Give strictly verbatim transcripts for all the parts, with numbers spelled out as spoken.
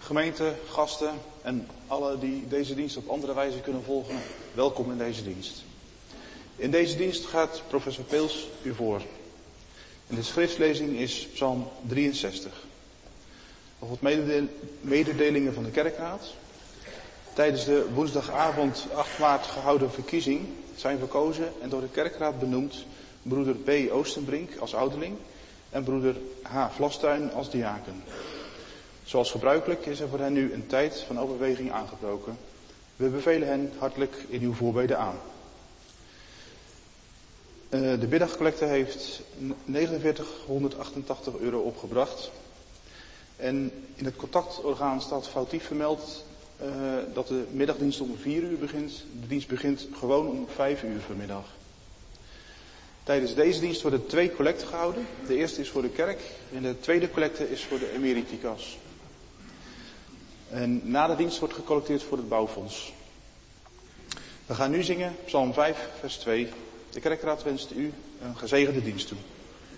Gemeente, gasten en alle die deze dienst op andere wijze kunnen volgen, welkom in deze dienst. In deze dienst gaat professor Peels u voor. En de schriftlezing is Psalm drieënzestig. Nog wat mededelingen van de kerkraad. Tijdens de woensdagavond acht maart gehouden verkiezing zijn verkozen en door de kerkraad benoemd broeder B. Oostenbrink als ouderling en broeder H. Vlastuin als diaken. Zoals gebruikelijk is er voor hen nu een tijd van overweging aangebroken. We bevelen hen hartelijk in uw voorbeden aan. De middagcollecte heeft negenenveertighonderdachtentachtig euro opgebracht. En in het contactorgaan staat foutief vermeld uh, dat de middagdienst om vier uur begint. De dienst begint gewoon om vijf uur vanmiddag. Tijdens deze dienst worden twee collecten gehouden. De eerste is voor de kerk en de tweede collecte is voor de emeriticas. En na de dienst wordt gecollecteerd voor het bouwfonds. We gaan nu zingen Psalm vijf, vers twee. De kerkraad wenst u een gezegende dienst toe.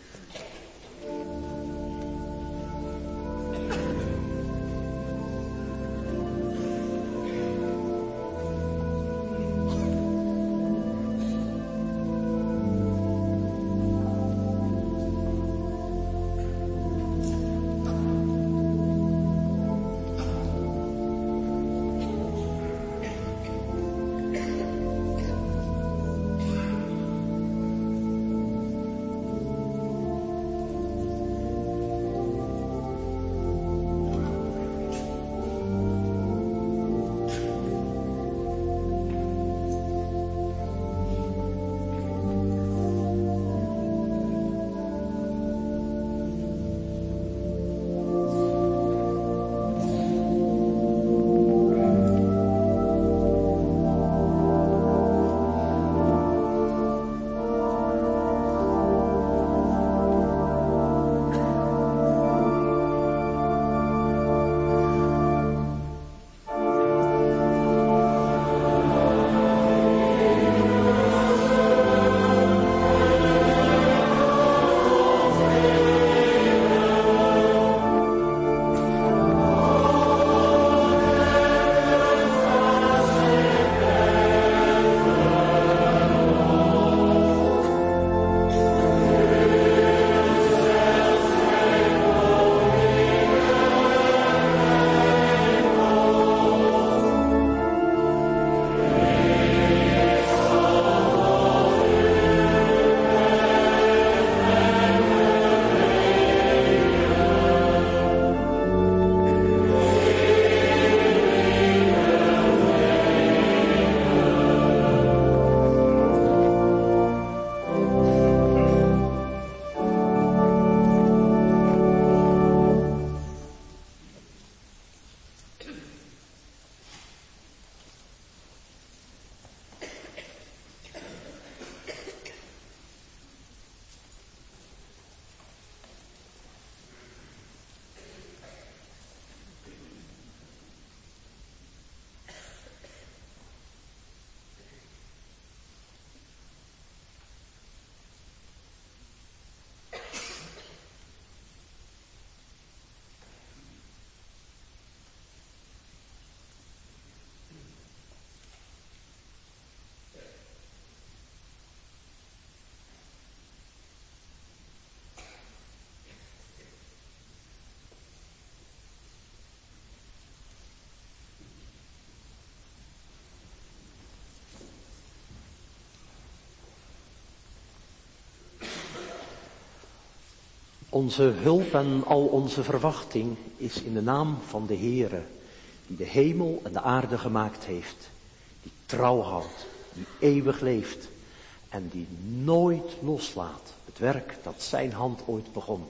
Onze hulp en al onze verwachting is in de naam van de Heere, die de hemel en de aarde gemaakt heeft, die trouw houdt, die eeuwig leeft en die nooit loslaat het werk dat zijn hand ooit begon.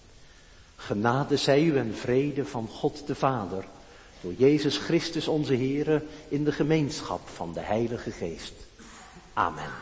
Genade zij u en vrede van God de Vader, door Jezus Christus onze Heere, in de gemeenschap van de Heilige Geest. Amen.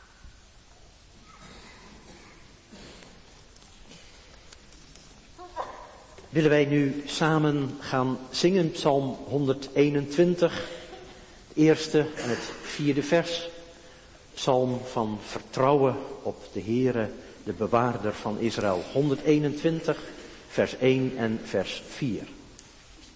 Willen wij nu samen gaan zingen Psalm honderdeenentwintig, het eerste en het vierde vers. Psalm van vertrouwen op de Heere, de bewaarder van Israël. honderdeenentwintig, vers één en vers vier.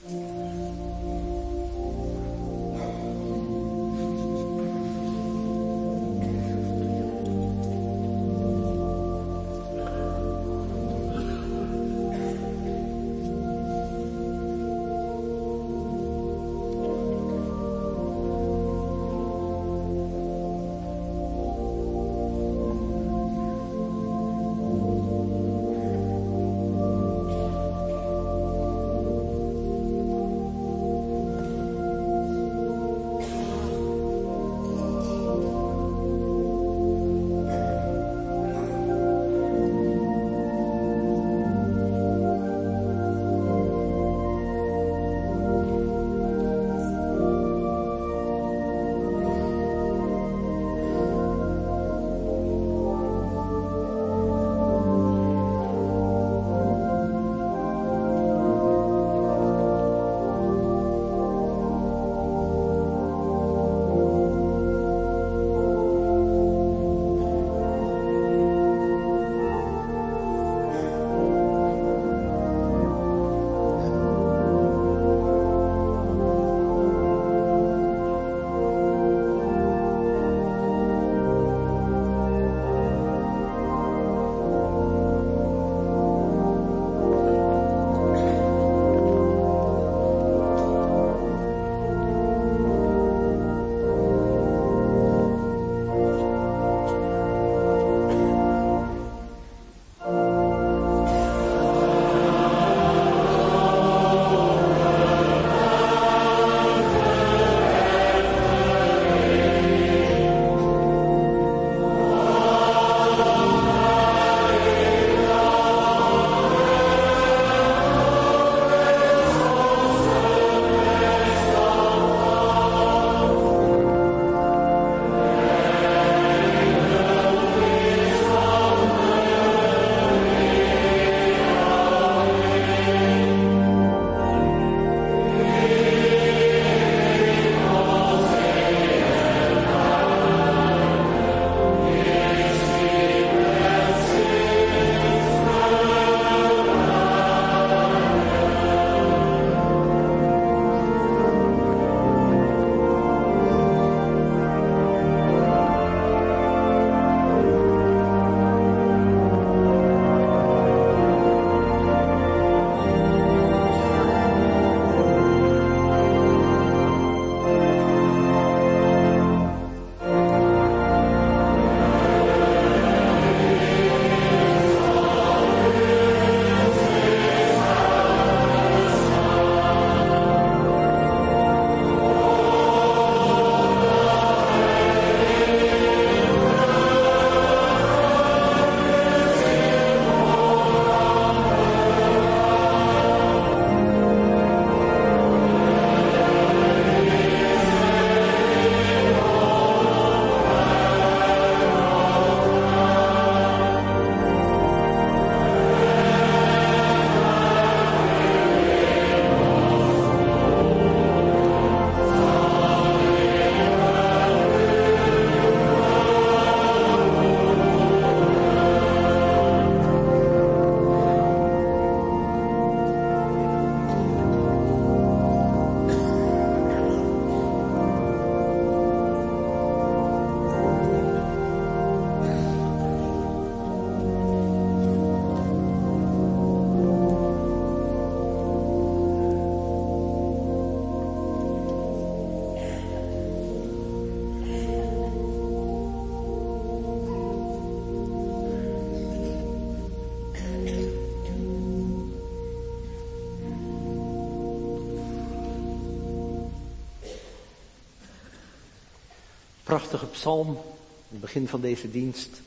Prachtige psalm, in het begin van deze dienst,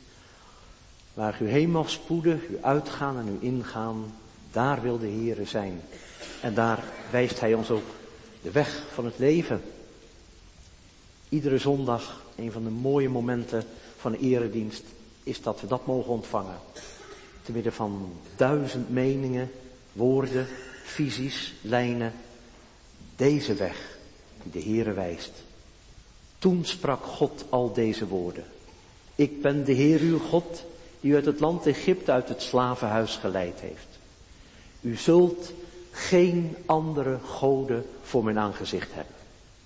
waar u heen mag spoeden, u uitgaan en u ingaan, daar wil de Heere zijn. En daar wijst Hij ons ook de weg van het leven. Iedere zondag, een van de mooie momenten van de eredienst, is dat we dat mogen ontvangen. Te midden van duizend meningen, woorden, visies, lijnen. Deze weg die de Heere wijst. Toen sprak God al deze woorden. Ik ben de Heer uw God, die u uit het land Egypte, uit het slavenhuis geleid heeft. U zult geen andere goden voor mijn aangezicht hebben.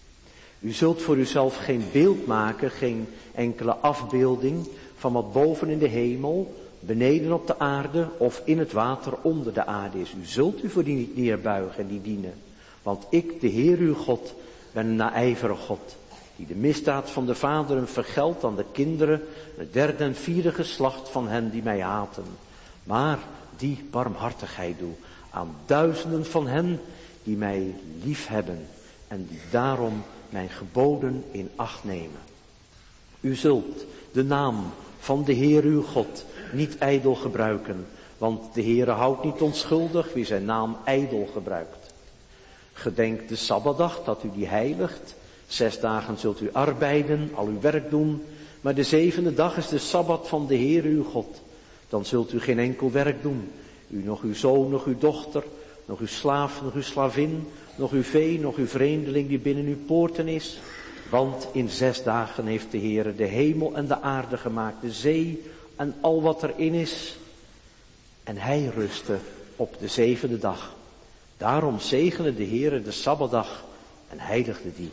U zult voor uzelf geen beeld maken, geen enkele afbeelding van wat boven in de hemel, beneden op de aarde of in het water onder de aarde is. U zult u voor die niet neerbuigen en die dienen. Want ik, de Heer uw God, ben een naijverige God, die de misdaad van de vaderen vergeldt aan de kinderen, het derde en vierde geslacht van hen die mij haten. Maar die barmhartigheid doe aan duizenden van hen die mij lief hebben en die daarom mijn geboden in acht nemen. U zult de naam van de Heer uw God niet ijdel gebruiken, want de Heere houdt niet onschuldig wie zijn naam ijdel gebruikt. Gedenk de Sabbatdag dat u die heiligt. Zes dagen zult u arbeiden, al uw werk doen, maar de zevende dag is de Sabbat van de Heer uw God. Dan zult u geen enkel werk doen, u nog uw zoon, nog uw dochter, nog uw slaaf, nog uw slavin, nog uw vee, nog uw vreemdeling die binnen uw poorten is. Want in zes dagen heeft de Heere de hemel en de aarde gemaakt, de zee en al wat erin is. En hij rustte op de zevende dag. Daarom zegende de Heere de Sabbatdag en heiligde die.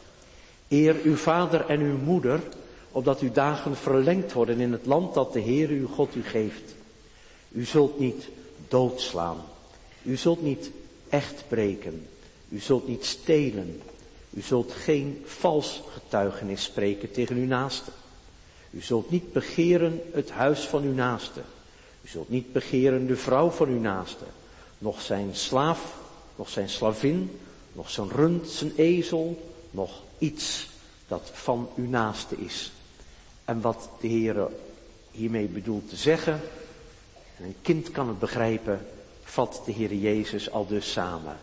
Eer uw vader en uw moeder, opdat uw dagen verlengd worden in het land dat de Heere uw God u geeft. U zult niet doodslaan. U zult niet echt breken. U zult niet stelen. U zult geen vals getuigenis spreken tegen uw naaste. U zult niet begeren het huis van uw naaste. U zult niet begeren de vrouw van uw naaste. Nog zijn slaaf, nog zijn slavin, nog zijn rund, zijn ezel, nog iets dat van uw naaste is. En wat de Heere hiermee bedoelt te zeggen, en een kind kan het begrijpen, vat de Heere Jezus al dus samen.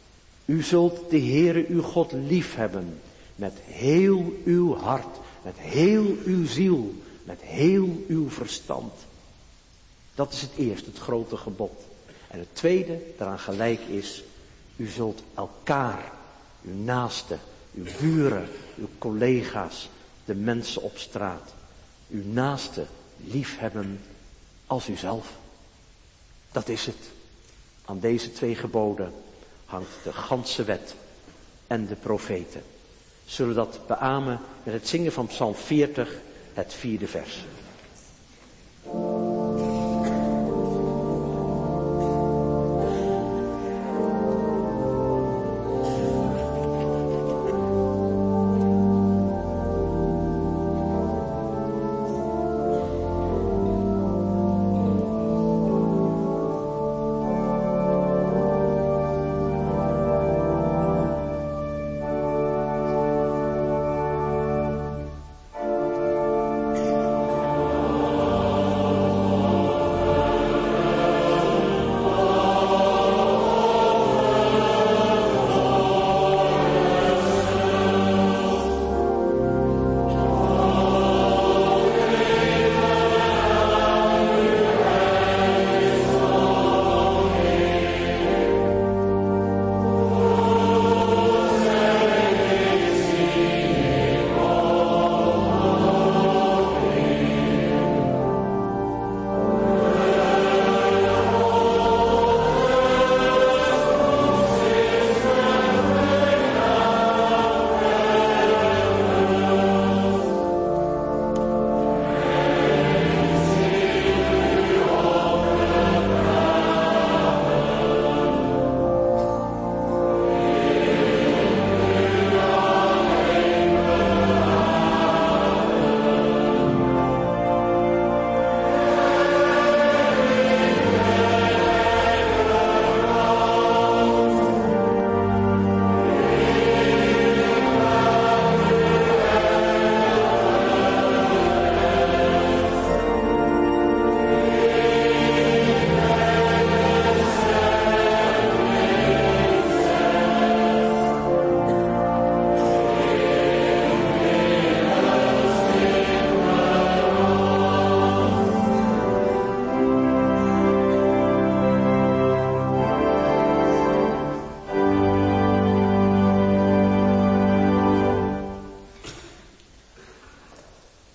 U zult de Heere uw God lief hebben met heel uw hart, met heel uw ziel, met heel uw verstand. Dat is het eerste, het grote gebod. En het tweede, daaraan gelijk is, u zult elkaar, uw naasten, uw buren, uw collega's, de mensen op straat, uw naaste lief hebben als uzelf. Dat is het. Aan deze twee geboden hangt de ganse wet en de profeten. Zullen we dat beamen met het zingen van Psalm veertig, het vierde vers.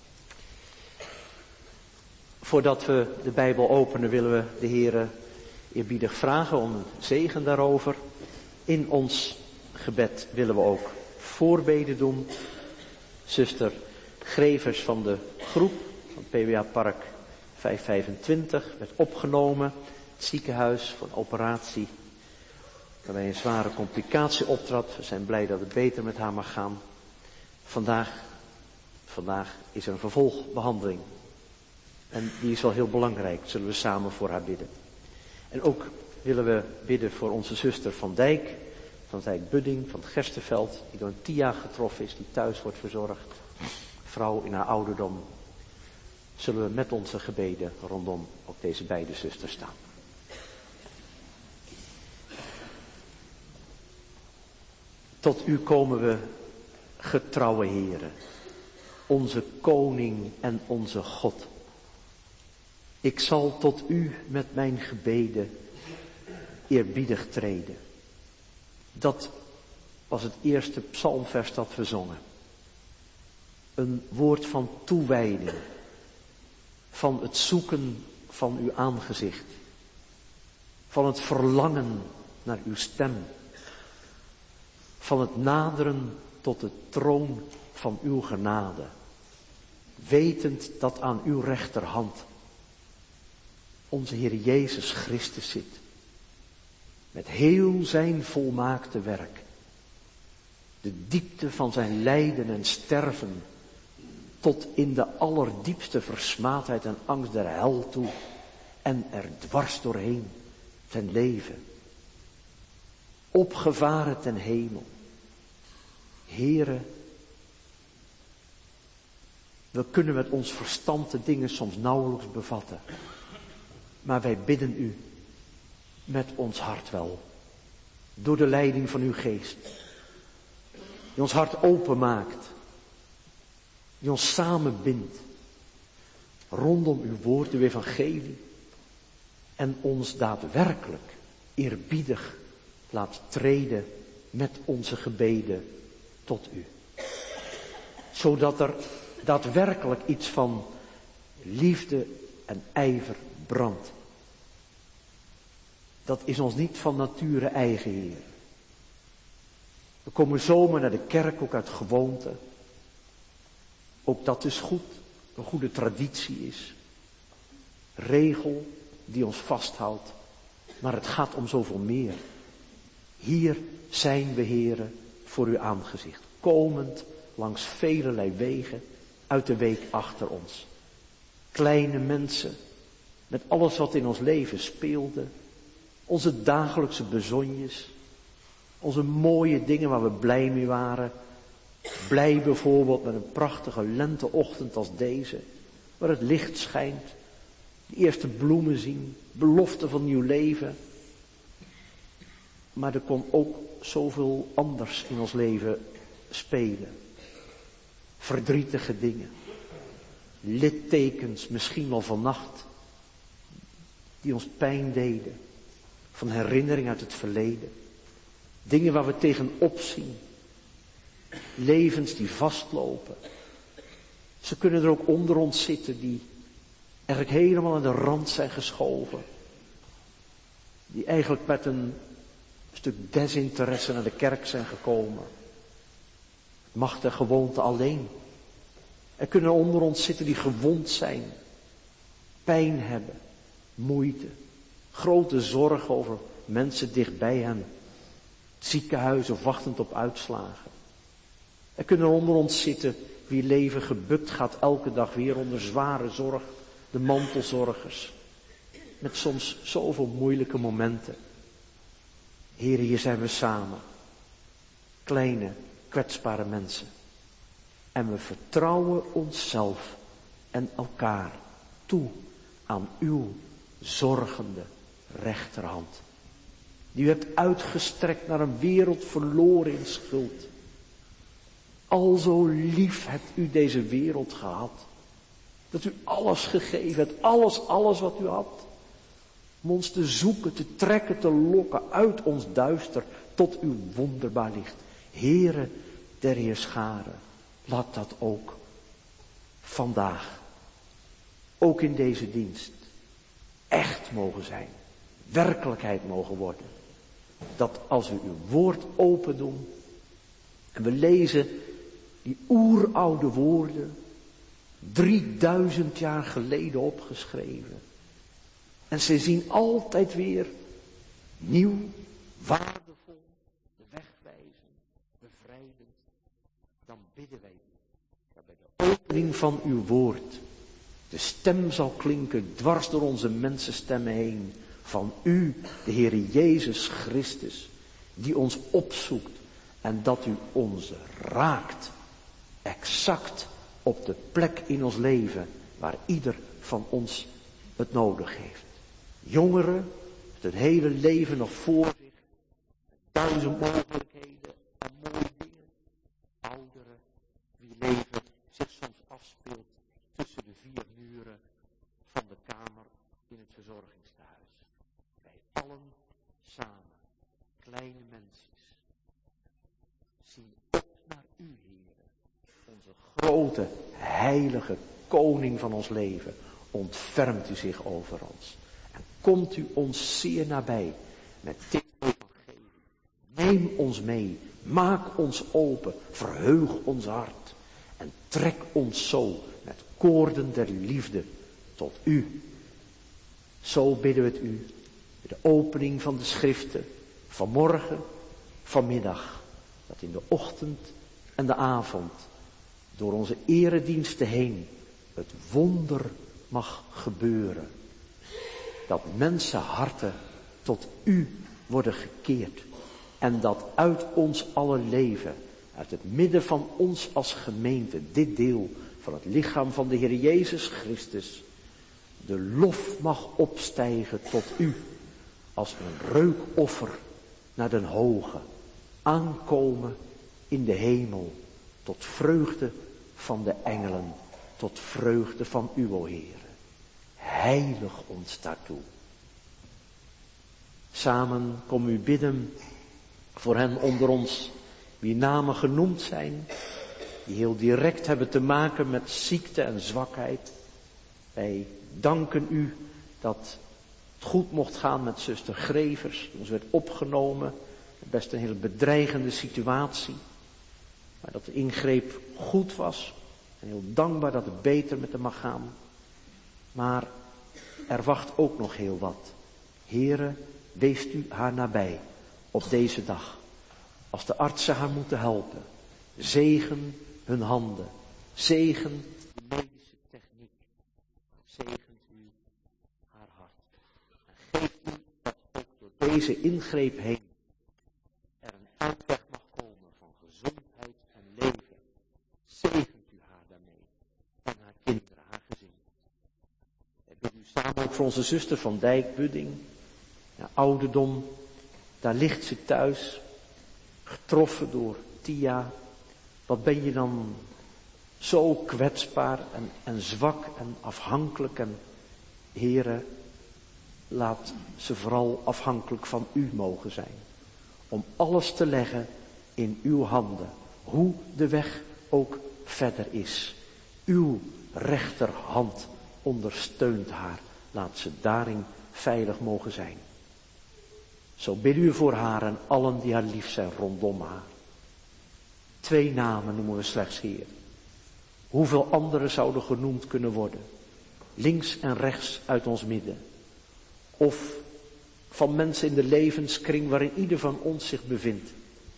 Voordat we de Bijbel openen willen we de Heere eerbiedig vragen om een zegen daarover. In ons gebed willen we ook voorbeden doen. Zuster Grevers van de groep van P W A Park vijfhonderdvijfentwintig werd opgenomen. Het ziekenhuis voor een operatie waarbij een zware complicatie optrad. We zijn blij dat het beter met haar mag gaan. Vandaag, vandaag is er een vervolgbehandeling. En die is wel heel belangrijk. Zullen we samen voor haar bidden. En ook willen we bidden voor onze zuster Van Dijk. Van Dijk Budding van het Gerstenveld. Die door een T I A getroffen is. Die thuis wordt verzorgd. Vrouw in haar ouderdom. Zullen we met onze gebeden rondom ook deze beide zusters staan. Tot u komen we, getrouwe Heere, onze koning en onze God. Ik zal tot u met mijn gebeden eerbiedig treden. Dat was het eerste psalmvers dat we zongen. Een woord van toewijding, van het zoeken van uw aangezicht, van het verlangen naar uw stem, van het naderen tot de troon van uw genade, wetend dat aan uw rechterhand onze Heer Jezus Christus zit, met heel zijn volmaakte werk, de diepte van zijn lijden en sterven, tot in de allerdiepste versmaadheid en angst der hel toe, en er dwars doorheen ten leven, opgevaren ten hemel. Heere, we kunnen met ons verstand de dingen soms nauwelijks bevatten. Maar wij bidden u met ons hart wel. Door de leiding van uw geest. Die ons hart openmaakt. Die ons samenbindt. Rondom uw woord, uw evangelie. En ons daadwerkelijk eerbiedig laat treden met onze gebeden tot u. Zodat er daadwerkelijk iets van liefde en ijver brandt. Dat is ons niet van nature eigen, Heer. We komen zomaar naar de kerk, ook uit gewoonte. Ook dat is goed, een goede traditie is. Regel die ons vasthoudt. Maar het gaat om zoveel meer. Hier zijn we, Heere, voor uw aangezicht. Komend langs velelei wegen uit de week achter ons. Kleine mensen, met alles wat in ons leven speelde. Onze dagelijkse bezonjes. Onze mooie dingen waar we blij mee waren. Blij bijvoorbeeld met een prachtige lenteochtend als deze. Waar het licht schijnt. De eerste bloemen zien. Belofte van nieuw leven. Maar er kon ook zoveel anders in ons leven spelen. Verdrietige dingen. Littekens, misschien wel vannacht. Die ons pijn deden. Van herinnering uit het verleden. Dingen waar we tegenop zien. Levens die vastlopen. Ze kunnen er ook onder ons zitten die eigenlijk helemaal aan de rand zijn geschoven. Die eigenlijk met een stuk desinteresse naar de kerk zijn gekomen. Macht en gewoonte alleen. Er kunnen onder ons zitten die gewond zijn. Pijn hebben. Moeite. Grote zorgen over mensen dichtbij hen. Ziekenhuizen of wachtend op uitslagen. Er kunnen onder ons zitten wie leven gebukt gaat elke dag weer onder zware zorg. De mantelzorgers. Met soms zoveel moeilijke momenten. Heer, hier zijn we samen. Kleine, kwetsbare mensen. En we vertrouwen onszelf en elkaar toe aan uw zorgende rechterhand. Die u hebt uitgestrekt naar een wereld verloren in schuld. Alzo lief hebt u deze wereld gehad. Dat u alles gegeven hebt, alles, alles wat u had. Om ons te zoeken, te trekken, te lokken uit ons duister tot uw wonderbaar licht. Heere der Heerscharen, laat dat ook vandaag, ook in deze dienst, echt mogen zijn. werkelijkheid mogen worden. Dat als we uw woord open doen en we lezen die oeroude woorden, drieduizend jaar geleden opgeschreven. En ze zien altijd weer nieuw, waardevol, de weg wijzen, bevrijdend. Dan bidden wij u dat bij de opening van uw woord de stem zal klinken dwars door onze mensenstemmen heen. Van u, de Heere Jezus Christus, die ons opzoekt en dat u ons raakt, exact op de plek in ons leven waar ieder van ons het nodig heeft. Jongeren, met het hele leven nog voor zich, met duizend mogelijkheden en mooie dingen. Ouderen, wie leven zich soms afspeelt tussen de vier muren van de kamer in het verzorgingstehuis. Wij allen samen, kleine mensjes, zien op naar u, Heere, onze grote, heilige koning van ons leven. Ontfermt u zich over ons en komt u ons zeer nabij met dit evangelie. Neem ons mee, maak ons open, verheug ons hart en trek ons zo met koorden der liefde tot u. Zo bidden we het u, bij de opening van de schriften, vanmorgen, vanmiddag, dat in de ochtend en de avond, door onze erediensten heen, het wonder mag gebeuren. Dat mensenharten tot u worden gekeerd. En dat uit ons alle leven, uit het midden van ons als gemeente, dit deel van het lichaam van de Heer Jezus Christus, de lof mag opstijgen tot u, als een reukoffer naar den hoge, aankomen in de hemel, tot vreugde van de engelen, tot vreugde van u, o Heere. Heilig ons daartoe. Samen kom u bidden voor hen onder ons, wie namen genoemd zijn, die heel direct hebben te maken met ziekte en zwakheid. Wij danken u dat het goed mocht gaan met zuster Grevers, die ons werd opgenomen. Best een hele bedreigende situatie. Maar dat de ingreep goed was. En heel dankbaar dat het beter met hem mag gaan. Maar er wacht ook nog heel wat. Heere, wees u haar nabij op deze dag. Als de artsen haar moeten helpen. Zegen hun handen. Zegen de medische techniek. Zegent u haar hart. En geef u dat ook door deze ingreep heen er een uitweg mag komen van gezondheid en leven. Zegent u haar daarmee. En haar kinderen, haar gezin. Wij bidden u samen ook voor onze zuster van Dijk, Budding. Ja, ouderdom, daar ligt ze thuis. Getroffen door Tia. Wat ben je dan zo kwetsbaar en, en zwak en afhankelijk. En Heere, laat ze vooral afhankelijk van u mogen zijn. Om alles te leggen in uw handen. Hoe de weg ook verder is. Uw rechterhand ondersteunt haar. Laat ze daarin veilig mogen zijn. Zo bidden u voor haar en allen die haar lief zijn rondom haar. Twee namen noemen we slechts, Heer. Hoeveel anderen zouden genoemd kunnen worden? Links en rechts uit ons midden. Of van mensen in de levenskring waarin ieder van ons zich bevindt.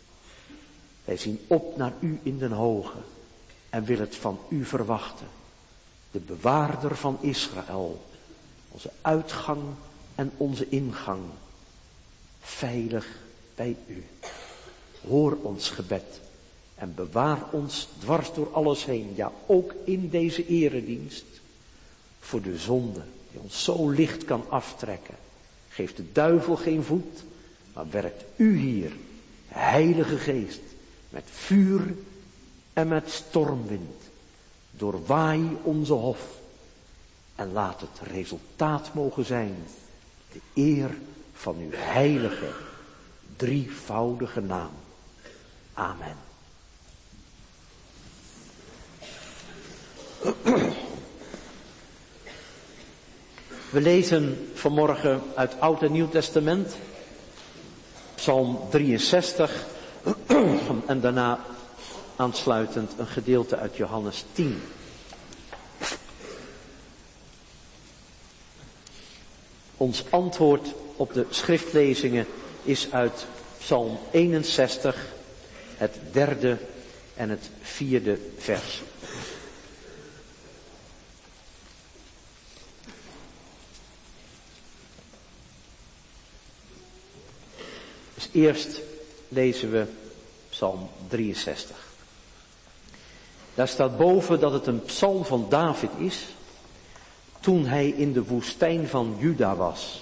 Wij zien op naar u in den hoge en willen het van u verwachten. De bewaarder van Israël. Onze uitgang en onze ingang. Veilig bij u. Hoor ons gebed en bewaar ons dwars door alles heen. Ja, ook in deze eredienst. Voor de zonde die ons zo licht kan aftrekken. Geeft de duivel geen voet, maar werkt u hier, Heilige Geest, met vuur en met stormwind. Doorwaai onze hof en laat het resultaat mogen zijn. De eer van uw heilige, drievoudige naam. Amen. We lezen vanmorgen uit Oud en Nieuw Testament, Psalm drieënzestig en daarna aansluitend een gedeelte uit Johannes tien. Ons antwoord op de schriftlezingen is uit Psalm eenenzestig, het derde en het vierde vers. Dus eerst lezen we Psalm drieënzestig. Daar staat boven dat het een psalm van David is, toen hij in de woestijn van Juda was.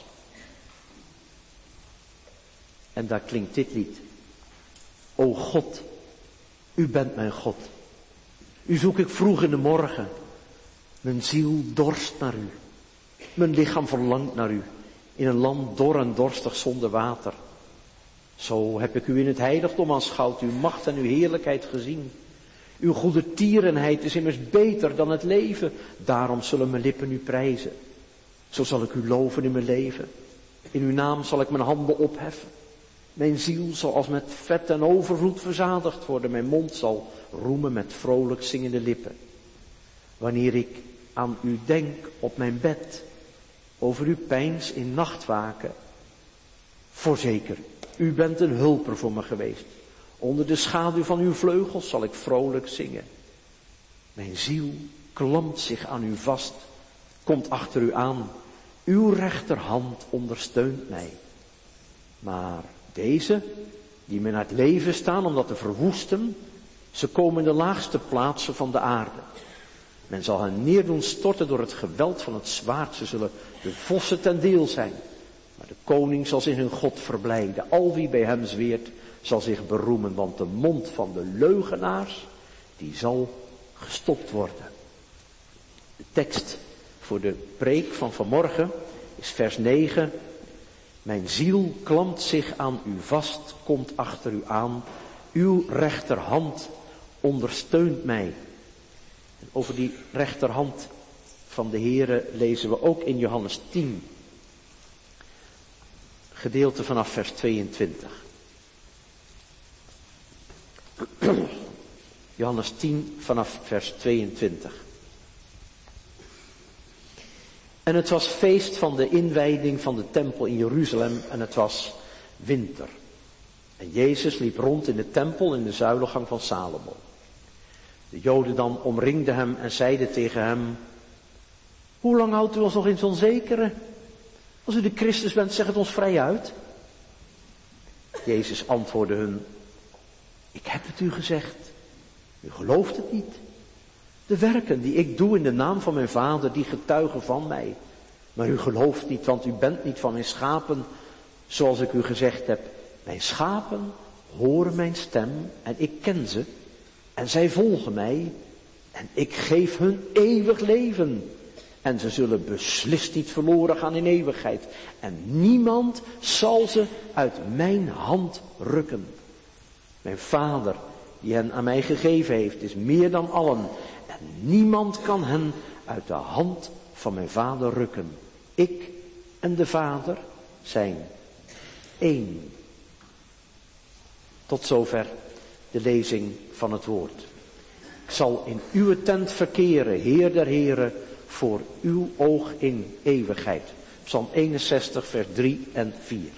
En daar klinkt dit lied. O God, u bent mijn God. U zoek ik vroeg in de morgen. Mijn ziel dorst naar u. Mijn lichaam verlangt naar u. In een land dor en dorstig zonder water. Zo heb ik u in het heiligdom aanschouwd, uw macht en uw heerlijkheid gezien. Uw goede tierenheid is immers beter dan het leven. Daarom zullen mijn lippen u prijzen. Zo zal ik u loven in mijn leven. In uw naam zal ik mijn handen opheffen. Mijn ziel zal als met vet en overvloed verzadigd worden. Mijn mond zal roemen met vrolijk zingende lippen. Wanneer ik aan u denk op mijn bed, over uw peins in nachtwaken. Voorzeker, u bent een hulper voor me geweest. Onder de schaduw van uw vleugels zal ik vrolijk zingen. Mijn ziel klampt zich aan u vast, komt achter u aan. Uw rechterhand ondersteunt mij. Maar deze, die men uit leven staan om dat te verwoesten, ze komen in de laagste plaatsen van de aarde. Men zal hen neerdoen storten door het geweld van het zwaard. Ze zullen de vossen ten deel zijn. Maar de koning zal zich in God verblijden. Al wie bij hem zweert, zal zich beroemen. Want de mond van de leugenaars, die zal gestopt worden. De tekst voor de preek van vanmorgen is vers negen. Mijn ziel klampt zich aan u vast, komt achter u aan. Uw rechterhand ondersteunt mij. En over die rechterhand van de Heere lezen we ook in Johannes tien. Gedeelte vanaf vers tweeëntwintig. Johannes tien vanaf vers tweeëntwintig. En het was feest van de inwijding van de tempel in Jeruzalem en het was winter. En Jezus liep rond in de tempel in de zuilengang van Salomo. De Joden dan omringden hem en zeiden tegen hem: hoe lang houdt u ons nog in het onzekere? Als u de Christus bent, zeg het ons vrij uit. Jezus antwoordde hun: ik heb het u gezegd. U gelooft het niet. De werken die ik doe in de naam van mijn Vader, die getuigen van mij. Maar u gelooft niet, want u bent niet van mijn schapen, zoals ik u gezegd heb. Mijn schapen horen mijn stem en ik ken ze. En zij volgen mij en ik geef hun eeuwig leven. En ze zullen beslist niet verloren gaan in eeuwigheid. En niemand zal ze uit mijn hand rukken. Mijn Vader, die hen aan mij gegeven heeft, is meer dan allen. En niemand kan hen uit de hand van mijn Vader rukken. Ik en de Vader zijn één. Tot zover de lezing van het woord. Ik zal in uw tent verkeren, Heer der Heren, voor uw oog in eeuwigheid. Psalm eenenzestig, vers drie en vier.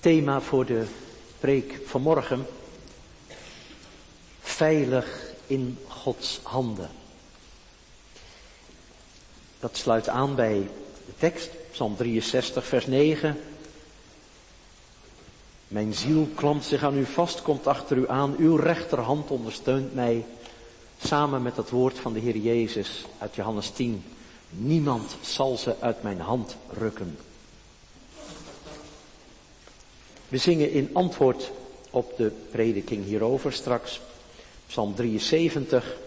thema voor de preek vanmorgen. Veilig in Gods handen. Dat sluit aan bij de tekst, Psalm drieënzestig, vers negen. Mijn ziel klampt zich aan u vast, komt achter u aan. Uw rechterhand ondersteunt mij. Samen met het woord van de Heer Jezus uit Johannes tien. Niemand zal ze uit mijn hand rukken. We zingen in antwoord op de prediking hierover straks Psalm drieënzeventig,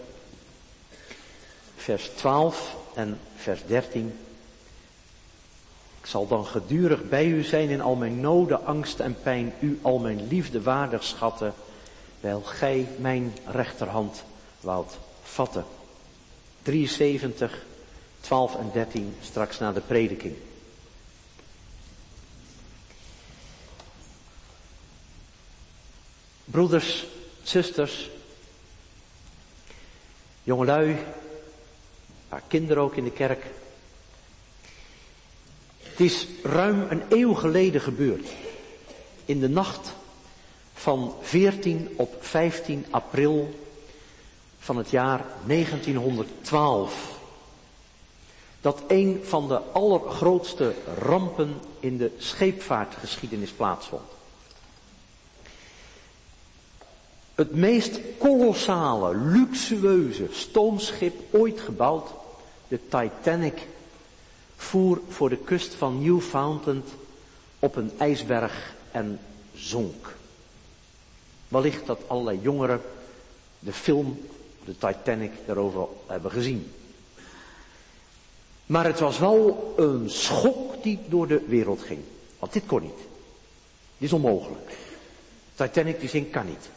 vers twaalf en vers dertien. Ik zal dan gedurig bij u zijn in al mijn noden, angst en pijn, u al mijn liefde waardig schatten, wijl gij mijn rechterhand woudt vatten. drieënzeventig, twaalf en dertien, straks na de prediking. Broeders, zusters, jongelui, een paar kinderen ook in de kerk. Het is ruim een eeuw geleden gebeurd. In de nacht van veertien op vijftien april van het jaar negentienhonderdtwaalf. Dat een van de allergrootste rampen in de scheepvaartgeschiedenis plaatsvond. Het meest kolossale, luxueuze stoomschip ooit gebouwd, de Titanic, voer voor de kust van Newfoundland op een ijsberg en zonk. Wellicht dat allerlei jongeren de film, de Titanic, daarover hebben gezien. Maar het was wel een schok die door de wereld ging. Want dit kon niet. Dit is onmogelijk. Titanic die zinkt kan niet.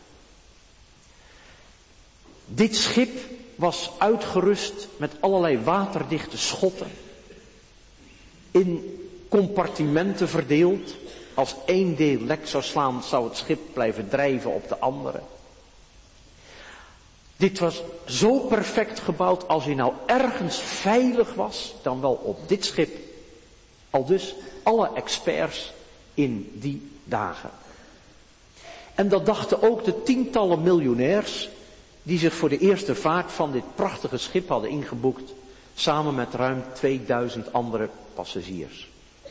Dit schip was uitgerust met allerlei waterdichte schotten. In compartimenten verdeeld. Als één deel lek zou slaan, zou het schip blijven drijven op de andere. Dit was zo perfect gebouwd, als hij nou ergens veilig was, dan wel op dit schip. Aldus alle experts in die dagen. En dat dachten ook de tientallen miljonairs die zich voor de eerste vaart van dit prachtige schip hadden ingeboekt, samen met ruim tweeduizend andere passagiers.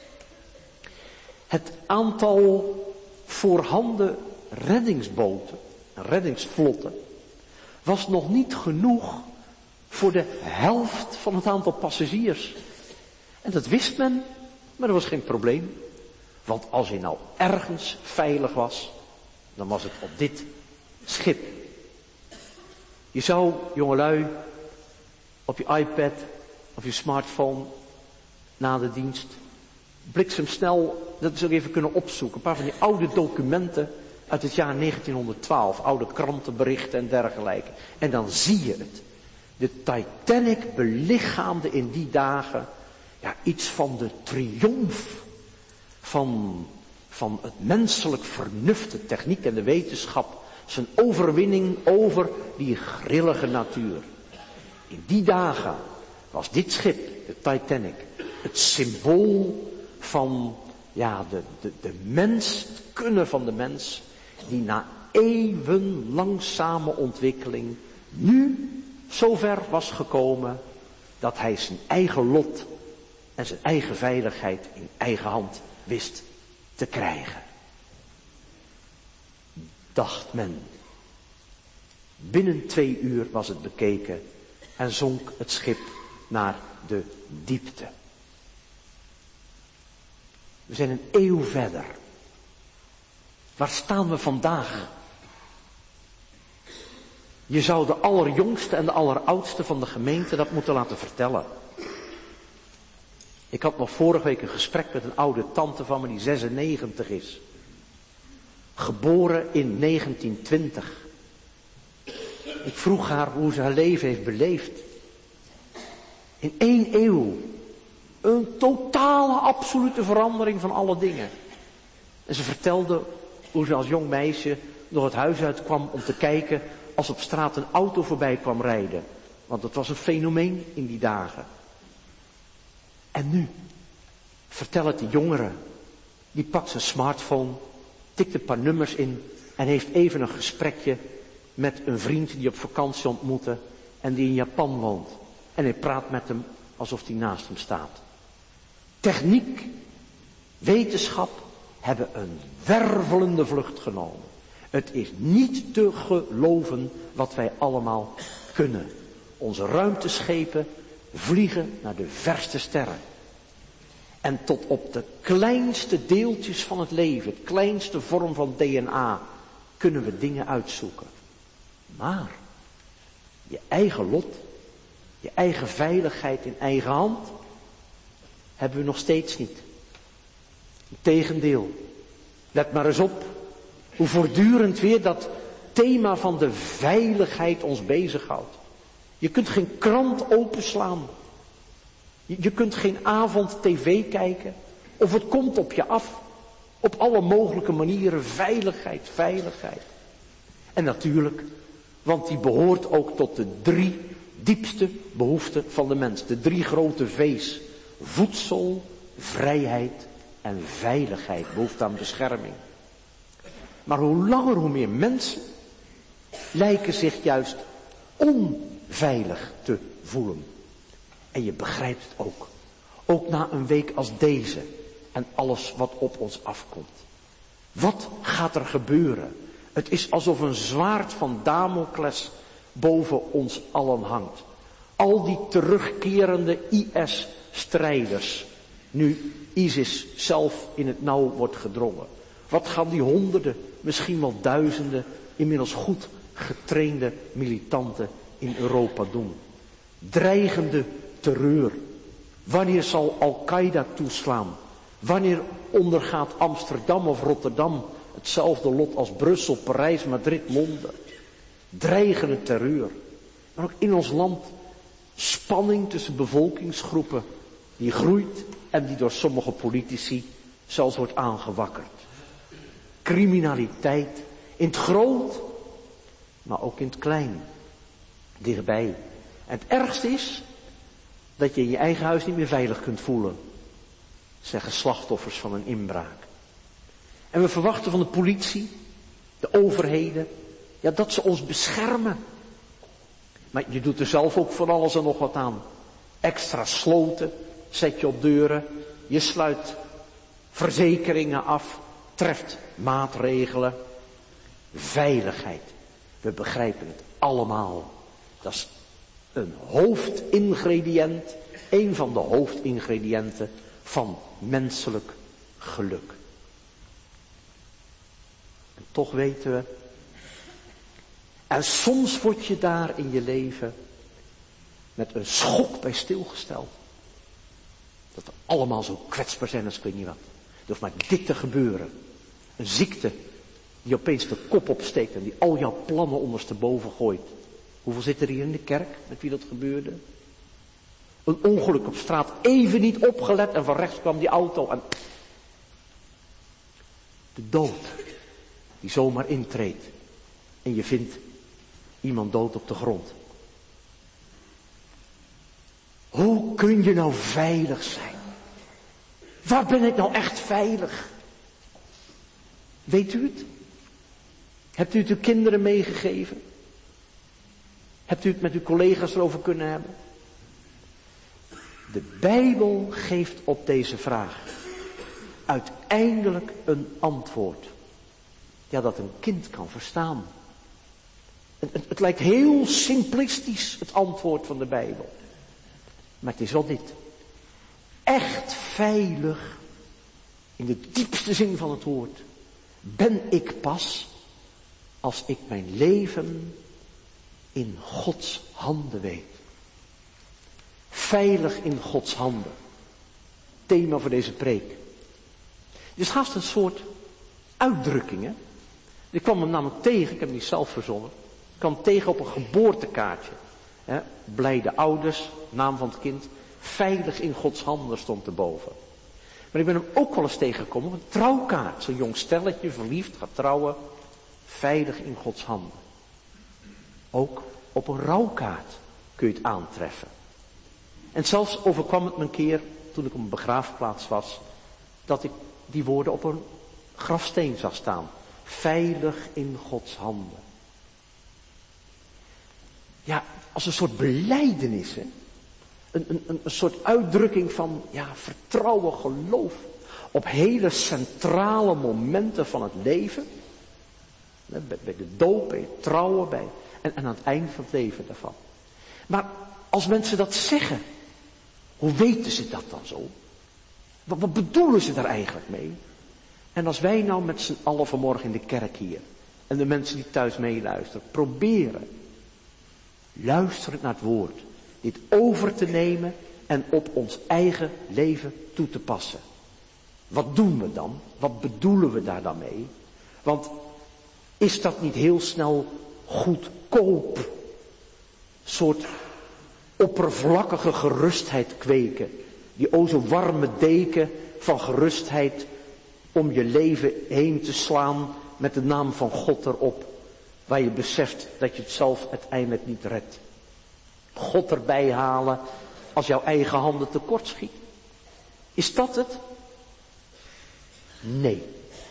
Het aantal voorhanden reddingsboten, reddingsvlotten, was nog niet genoeg voor de helft van het aantal passagiers. En dat wist men, maar dat was geen probleem. Want als hij nou ergens veilig was, dan was het op dit schip. Je zou, jongelui, op je iPad of je smartphone na de dienst bliksemsnel dat eens even kunnen opzoeken. Een paar van die oude documenten uit het jaar negentienhonderdtwaalf, oude krantenberichten en dergelijke. En dan zie je het. De Titanic belichaamde in die dagen ja, iets van de triomf van, van het menselijk vernuft, de techniek en de wetenschap. Zijn overwinning over die grillige natuur. In die dagen was dit schip, de Titanic, het symbool van ja, de, de, de mens, het kunnen van de mens, die na eeuwen langzame ontwikkeling nu zover was gekomen dat hij zijn eigen lot en zijn eigen veiligheid in eigen hand wist te krijgen. Dacht men. Binnen twee uur was het bekeken en zonk het schip naar de diepte. We zijn een eeuw verder. Waar staan we vandaag? Je zou de allerjongste en de alleroudste van de gemeente dat moeten laten vertellen. Ik had nog vorige week een gesprek met een oude tante van me die zesennegentig is. Geboren in negentientwintig. Ik vroeg haar hoe ze haar leven heeft beleefd. In één eeuw. Een totale, absolute verandering van alle dingen. En ze vertelde hoe ze als jong meisje nog het huis uitkwam om te kijken als op straat een auto voorbij kwam rijden. Want dat was een fenomeen in die dagen. En nu, vertel het de jongeren. Die pakt zijn smartphone tikt een paar nummers in en heeft even een gesprekje met een vriend die op vakantie ontmoette en die in Japan woont. En hij praat met hem alsof hij naast hem staat. Techniek, wetenschap hebben een wervelende vlucht genomen. Het is niet te geloven wat wij allemaal kunnen. Onze ruimteschepen vliegen naar de verste sterren. En tot op de kleinste deeltjes van het leven, het kleinste vorm van D N A, kunnen we dingen uitzoeken. Maar je eigen lot, je eigen veiligheid in eigen hand, hebben we nog steeds niet. Integendeel, let maar eens op hoe voortdurend weer dat thema van de veiligheid ons bezighoudt. Je kunt geen krant openslaan. Je, je kunt geen avond tv kijken. Of het komt op je af. Op alle mogelijke manieren. Veiligheid, veiligheid. En natuurlijk, want die behoort ook tot de drie diepste behoeften van de mens. De drie grote V's. Voedsel, vrijheid en veiligheid. Behoefte aan bescherming. Maar hoe langer hoe meer mensen lijken zich juist onveilig te voelen. En je begrijpt het ook. Ook na een week als deze en alles wat op ons afkomt. Wat gaat er gebeuren? Het is alsof een zwaard van Damocles boven ons allen hangt. Al die terugkerende I S-strijders, nu ISIS zelf in het nauw wordt gedrongen. Wat gaan die honderden, misschien wel duizenden, inmiddels goed getrainde militanten in Europa doen? Dreigende terreur. Wanneer zal Al-Qaeda toeslaan? Wanneer ondergaat Amsterdam of Rotterdam hetzelfde lot als Brussel, Parijs, Madrid, Londen? Dreigende terreur. Maar ook in ons land spanning tussen bevolkingsgroepen die groeit en die door sommige politici zelfs wordt aangewakkerd. Criminaliteit in het groot, maar ook in het klein. Dichtbij. En het ergste is dat je in je eigen huis niet meer veilig kunt voelen. Zeggen slachtoffers van een inbraak. En we verwachten van de politie, de overheden, ja, dat ze ons beschermen. Maar je doet er zelf ook van alles en nog wat aan. Extra sloten zet je op deuren. Je sluit verzekeringen af. Treft maatregelen. Veiligheid. We begrijpen het allemaal. Dat is een hoofdingrediënt. Een van de hoofdingrediënten van menselijk geluk. En toch weten we. En soms word je daar in je leven met een schok bij stilgesteld. Dat we allemaal zo kwetsbaar zijn als ik weet niet wat. Er hoeft maar dit te gebeuren. Een ziekte die opeens de kop opsteekt en die al jouw plannen ondersteboven gooit. Hoeveel zitten er hier in de kerk met wie dat gebeurde? Een ongeluk op straat, even niet opgelet en van rechts kwam die auto en... De dood die zomaar intreedt en je vindt iemand dood op de grond. Hoe kun je nou veilig zijn? Waar ben ik nou echt veilig? Weet u het? Hebt u het uw kinderen meegegeven? Hebt u het met uw collega's erover kunnen hebben? De Bijbel geeft op deze vraag uiteindelijk een antwoord. Ja, dat een kind kan verstaan. Het, het, het lijkt heel simplistisch, het antwoord van de Bijbel. Maar het is wel dit. Echt veilig, in de diepste zin van het woord, ben ik pas als ik mijn leven in Gods handen weet. Veilig in Gods handen. Thema voor deze preek. Het is haast een soort uitdrukking, hè. Ik kwam hem namelijk tegen, ik heb hem niet zelf verzonnen. Ik kwam hem tegen op een geboortekaartje. Hè. Blijde ouders, naam van het kind. Veilig in Gods handen stond erboven. Maar ik ben hem ook wel eens tegengekomen op een trouwkaart. Zo'n jong stelletje, verliefd, gaat trouwen. Veilig in Gods handen. Ook op een rouwkaart kun je het aantreffen. En zelfs overkwam het me een keer, toen ik op een begraafplaats was, dat ik die woorden op een grafsteen zag staan. Veilig in Gods handen. Ja, als een soort belijdenis, hè? Een, een, een soort uitdrukking van, ja, vertrouwen, geloof. Op hele centrale momenten van het leven. Bij, bij de doop, bij het trouwen, bij, en, en aan het eind van het leven daarvan. Maar als mensen dat zeggen, hoe weten ze dat dan zo? Wat, wat bedoelen ze daar eigenlijk mee? En als wij nou met z'n allen vanmorgen in de kerk hier, en de mensen die thuis meeluisteren, proberen, luisterend naar het woord, dit over te nemen en op ons eigen leven toe te passen. Wat doen we dan? Wat bedoelen we daar dan mee? Want is dat niet heel snel goedkoop? Een soort oppervlakkige gerustheid kweken. Die o zo warme deken van gerustheid om je leven heen te slaan met de naam van God erop. Waar je beseft dat je het zelf uiteindelijk niet redt. God erbij halen als jouw eigen handen tekortschiet. Is dat het? Nee.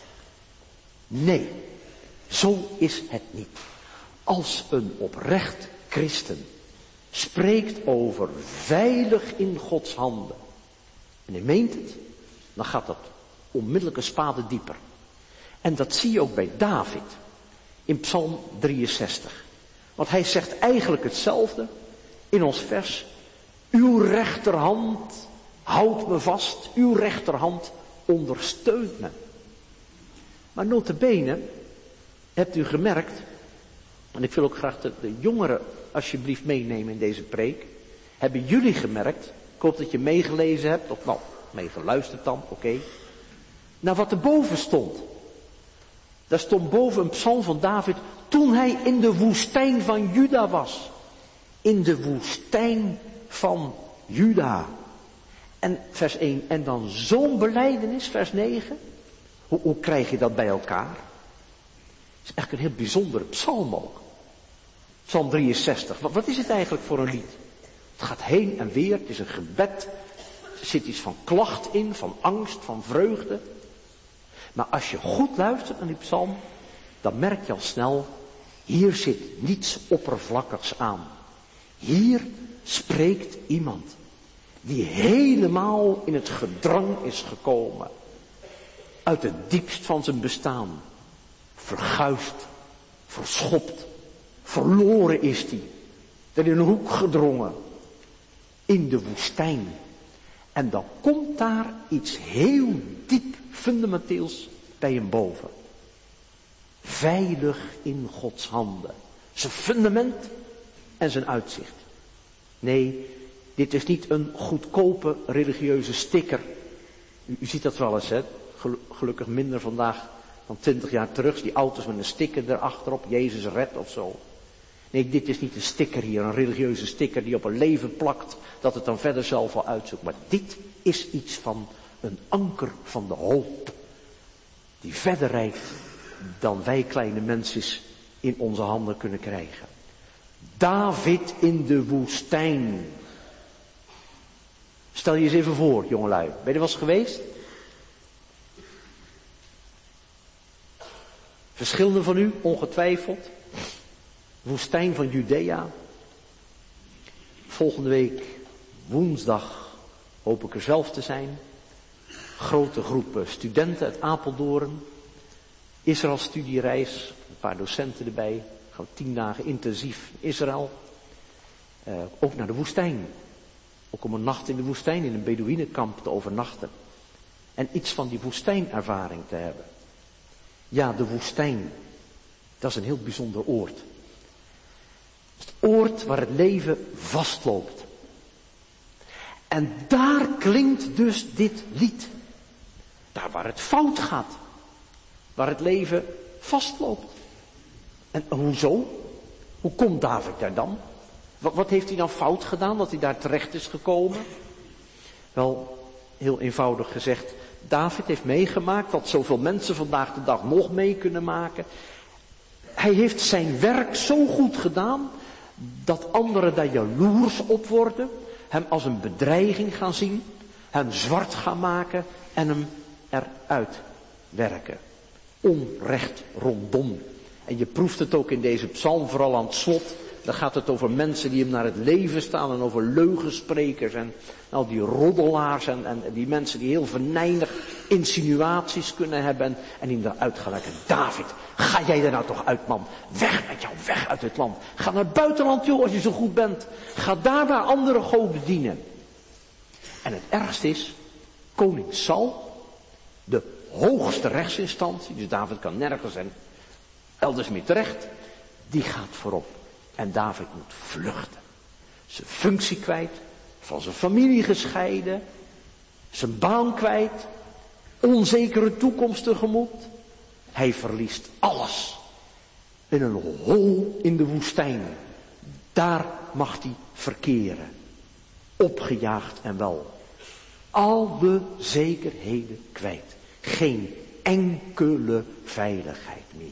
Nee. Zo is het niet. Als een oprecht christen spreekt over veilig in Gods handen. En hij meent het. Dan gaat dat onmiddellijk een spade dieper. En dat zie je ook bij David. In Psalm drieënzestig. Want hij zegt eigenlijk hetzelfde in ons vers. Uw rechterhand houdt me vast. Uw rechterhand ondersteunt me. Maar nota bene, hebt u gemerkt, en ik wil ook graag de, de jongeren alsjeblieft meenemen in deze preek. Hebben jullie gemerkt, ik hoop dat je meegelezen hebt, of nou, meegeluisterd dan, oké. Okay, naar wat er boven stond. Daar stond boven een psalm van David, toen hij in de woestijn van Juda was. In de woestijn van Juda. En vers één, en dan zo'n belijdenis, vers negen. Hoe, hoe krijg je dat bij elkaar? Het is echt een heel bijzondere psalm ook. Psalm drieënzestig, wat, wat is het eigenlijk voor een lied? Het gaat heen en weer, het is een gebed. Er zit iets van klacht in, van angst, van vreugde. Maar als je goed luistert naar die psalm, dan merk je al snel, hier zit niets oppervlakkigs aan. Hier spreekt iemand die helemaal in het gedrang is gekomen. Uit het diepst van zijn bestaan. Verguisd, verschopt, verloren is hij. Er in een hoek gedrongen. In de woestijn. En dan komt daar iets heel diep fundamenteels bij hem boven. Veilig in Gods handen. Zijn fundament en zijn uitzicht. Nee, dit is niet een goedkope religieuze sticker. U, u ziet dat wel eens, hè. Gelukkig minder vandaag dan twintig jaar terug. Die auto's met een sticker erachterop. Jezus redt of zo. Nee, dit is niet een sticker hier. Een religieuze sticker die op een leven plakt. Dat het dan verder zelf wel uitzoekt. Maar dit is iets van een anker van de hoop. Die verder reikt dan wij kleine mensjes in onze handen kunnen krijgen. David in de woestijn. Stel je eens even voor, jongelui. Ben je er wel eens geweest? Verschillende van u, ongetwijfeld. Woestijn van Judea. Volgende week, woensdag, hoop ik er zelf te zijn. Grote groep studenten uit Apeldoorn. Israël studiereis, een paar docenten erbij. Gaan we tien dagen intensief Israël. Uh, ook naar de woestijn. Ook om een nacht in de woestijn, in een Bedoeïnenkamp te overnachten. En iets van die woestijnervaring te hebben. Ja, de woestijn. Dat is een heel bijzonder oord. Het oord waar het leven vastloopt. En daar klinkt dus dit lied. Daar waar het fout gaat. Waar het leven vastloopt. En hoezo? Hoe komt David daar dan? Wat, wat heeft hij dan fout gedaan dat hij daar terecht is gekomen? Wel, heel eenvoudig gezegd, David heeft meegemaakt wat zoveel mensen vandaag de dag nog mee kunnen maken. Hij heeft zijn werk zo goed gedaan dat anderen daar jaloers op worden, hem als een bedreiging gaan zien, hem zwart gaan maken en hem eruit werken. onrecht rondom. En je proeft het ook in deze psalm, vooral aan het slot. Dan gaat het over mensen die hem naar het leven staan en over leugensprekers en al die roddelaars en, en die mensen die heel venijnig insinuaties kunnen hebben en, en die hem eruit gaan leggen. David, ga jij er nou toch uit, man. Weg met jou, weg uit het land. Ga naar het buitenland, joh, als je zo goed bent. Ga daar maar andere goden dienen. En het ergste is, koning Saul, de hoogste rechtsinstantie, dus David kan nergens en elders meer terecht, die gaat voorop. En David moet vluchten. Zijn functie kwijt, van zijn familie gescheiden, zijn baan kwijt, onzekere toekomst tegemoet. Hij verliest alles. In een hol in de woestijn. Daar mag hij verkeren. Opgejaagd en wel. Alle zekerheden kwijt. Geen enkele veiligheid meer.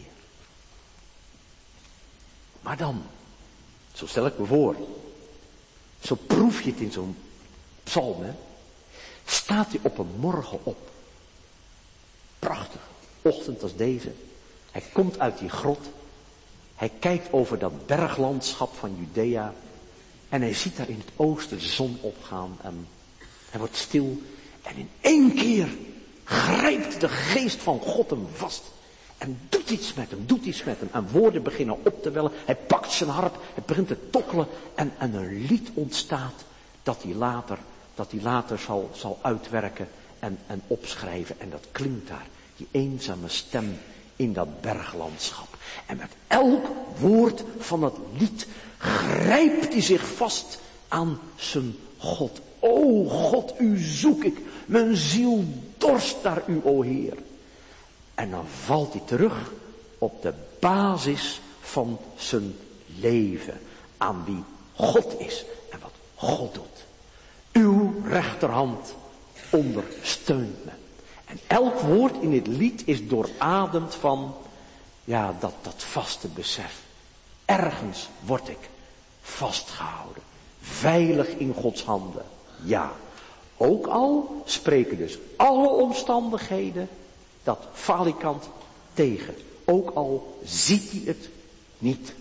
Maar dan, zo stel ik me voor, zo proef je het in zo'n psalm, hè, staat hij op een morgen op. Prachtig, ochtend als deze. Hij komt uit die grot. Hij kijkt over dat berglandschap van Judea. En hij ziet daar in het oosten de zon opgaan. En hij wordt stil. En in één keer grijpt de geest van God hem vast. En doet iets met hem, doet iets met hem. En woorden beginnen op te wellen. Hij pakt zijn harp, hij begint te tokkelen. En, en een lied ontstaat dat hij later, dat hij later zal, zal uitwerken en, en opschrijven. En dat klinkt daar, die eenzame stem in dat berglandschap. En met elk woord van dat lied grijpt hij zich vast aan zijn God. O God, u zoek ik. Mijn ziel dorst naar u, o Heer. En dan valt hij terug op de basis van zijn leven. Aan wie God is en wat God doet. Uw rechterhand ondersteunt me. En elk woord in dit lied is doorademd van, ja, dat, dat vaste besef. Ergens word ik vastgehouden. Veilig in Gods handen. Ja. Ook al spreken dus alle omstandigheden dat falikant tegen. Ook al ziet hij het niet.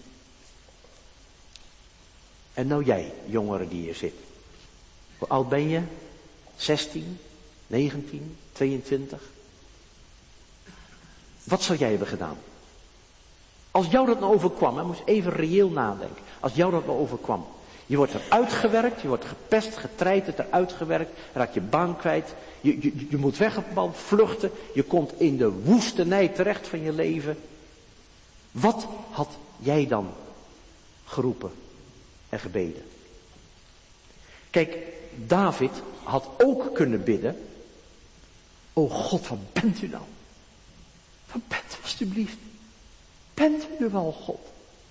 En nou jij, jongere die hier zit. Hoe oud ben je? zestien, negentien, tweeëntwintig? Wat zou jij hebben gedaan? Als jou dat nou overkwam, hè, moest even reëel nadenken. Als jou dat nou overkwam. Je wordt eruit gewerkt, je wordt gepest, getreiterd, eruit gewerkt, raak je baan kwijt. Je, je, je moet weggebrand, vluchten. Je komt in de woestenij terecht van je leven. Wat had jij dan geroepen en gebeden? Kijk, David had ook kunnen bidden. O God, wat bent u nou? Wat bent u alstublieft? Bent u er wel, God?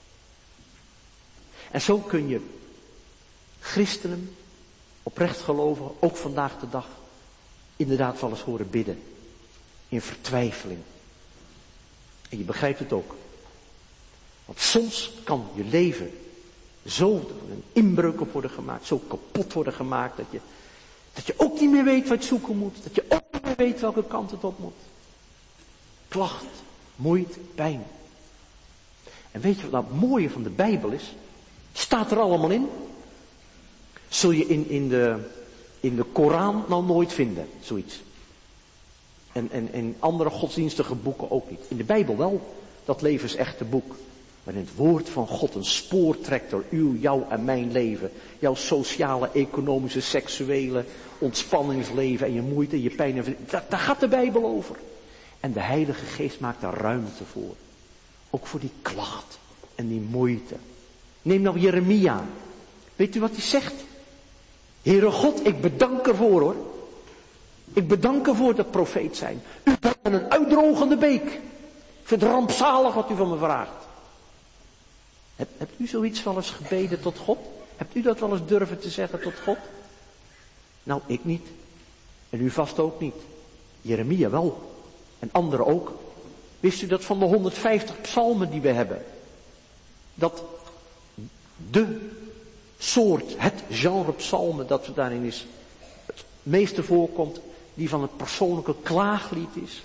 En zo kun je christenen, oprecht gelovigen, ook vandaag de dag, inderdaad wel eens horen bidden. In vertwijfeling. En je begrijpt het ook. Want soms kan je leven zo een inbreuk op worden gemaakt, zo kapot worden gemaakt, dat je, dat je ook niet meer weet wat je zoeken moet. Dat je ook niet meer weet welke kant het op moet. Klacht, moeite, pijn. En weet je wat nou het mooie van de Bijbel is? Staat er allemaal in. Zul je in, in, de, in de Koran nou nooit vinden, zoiets. En, en, en andere godsdienstige boeken ook niet. In de Bijbel wel, dat levensechte boek. Waarin het woord van God een spoor trekt door uw, jouw en mijn leven. Jouw sociale, economische, seksuele ontspanningsleven en je moeite, je pijn en verdriet. Daar, daar gaat de Bijbel over. En de Heilige Geest maakt daar ruimte voor. Ook voor die klacht en die moeite. Neem nou Jeremia. Weet u wat hij zegt? Heere God, ik bedank ervoor hoor. Ik bedank ervoor dat profeet zijn. U bent een uitdrogende beek. Ik vind het rampzalig wat u van me vraagt. Hebt, hebt u zoiets wel eens gebeden tot God? Hebt u dat wel eens durven te zeggen tot God? Nou, ik niet. En u vast ook niet. Jeremia wel. En anderen ook. Wist u dat van de honderdvijftig psalmen die we hebben, dat de soort, het genre psalmen dat er daarin is, het meeste voorkomt, die van het persoonlijke klaaglied is.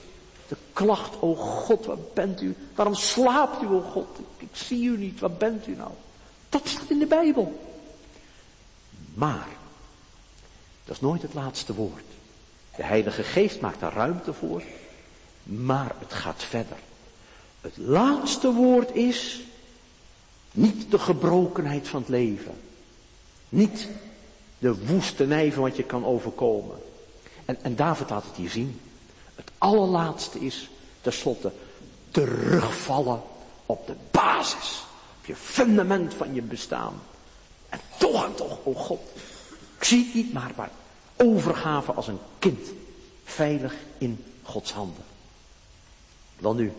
De klacht, o God, waar bent u? Waarom slaapt u, o God? Ik, ik zie u niet, waar bent u nou? Dat staat in de Bijbel. Maar, dat is nooit het laatste woord. De Heilige Geest maakt daar ruimte voor, maar het gaat verder. Het laatste woord is niet de gebrokenheid van het leven. Niet de woestenij van wat je kan overkomen. En, en David laat het hier zien. Het allerlaatste is tenslotte terugvallen op de basis. Op je fundament van je bestaan. En toch en toch, o God, ik zie het niet, maar, maar overgave als een kind. Veilig in Gods handen. Dan nu.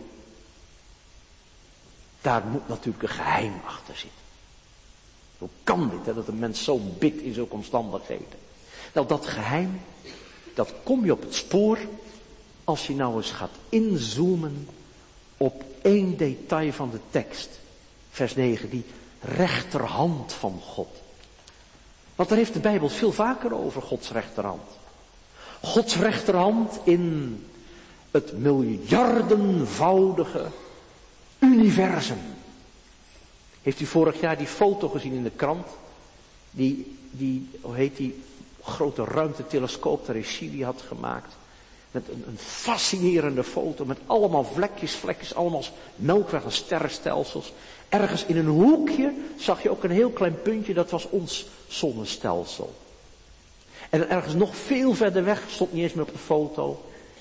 Daar moet natuurlijk een geheim achter zitten. Hoe kan dit, hè, dat een mens zo bidt in zulke omstandigheden? Nou, dat geheim, dat kom je op het spoor als je nou eens gaat inzoomen op één detail van de tekst. Vers negen, die rechterhand van God. Want daar heeft de Bijbel veel vaker over, Gods rechterhand. Gods rechterhand in het miljardenvoudige universum. Heeft u vorig jaar die foto gezien in de krant? Die, die hoe heet die, grote ruimtetelescoop daar in Chili had gemaakt. Met een, een fascinerende foto met allemaal vlekjes, vlekjes, allemaal melkweg en sterrenstelsels. Ergens in een hoekje zag je ook een heel klein puntje, dat was ons zonnestelsel. En ergens nog veel verder weg, stond niet eens meer op de foto,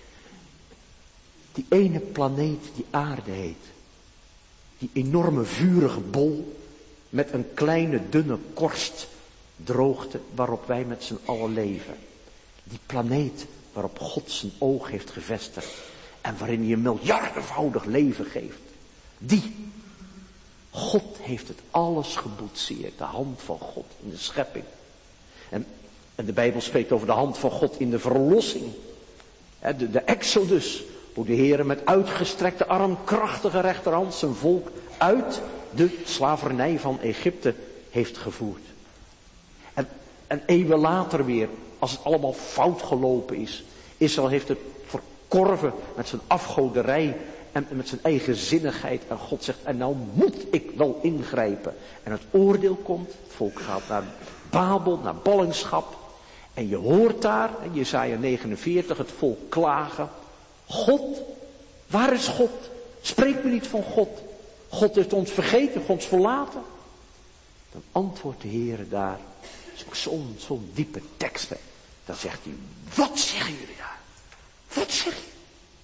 die ene planeet die aarde heet. Die enorme vurige bol met een kleine dunne korst droogte waarop wij met z'n allen leven. Die planeet waarop God zijn oog heeft gevestigd en waarin hij een miljardenvoudig leven geeft. Die. God heeft het alles geboetseerd, de hand van God in de schepping. En, en de Bijbel spreekt over de hand van God in de verlossing. De, de Exodus, hoe de Heer met uitgestrekte arm, krachtige rechterhand zijn volk uit de slavernij van Egypte heeft gevoerd. En, en eeuwen later weer, als het allemaal fout gelopen is, Israël heeft het verkorven met zijn afgoderij en met zijn eigen zinnigheid. En God zegt, en nou moet ik wel ingrijpen. En het oordeel komt, het volk gaat naar Babel, naar ballingschap. En je hoort daar, in Jesaja negenenveertig, het volk klagen. God, waar is God? Spreek me niet van God. God heeft ons vergeten, ons verlaten. Dan antwoordt de Heer daar, zo'n zo'n diepe tekst. Hè. Dan zegt hij, wat zeggen jullie daar? Wat zeg je?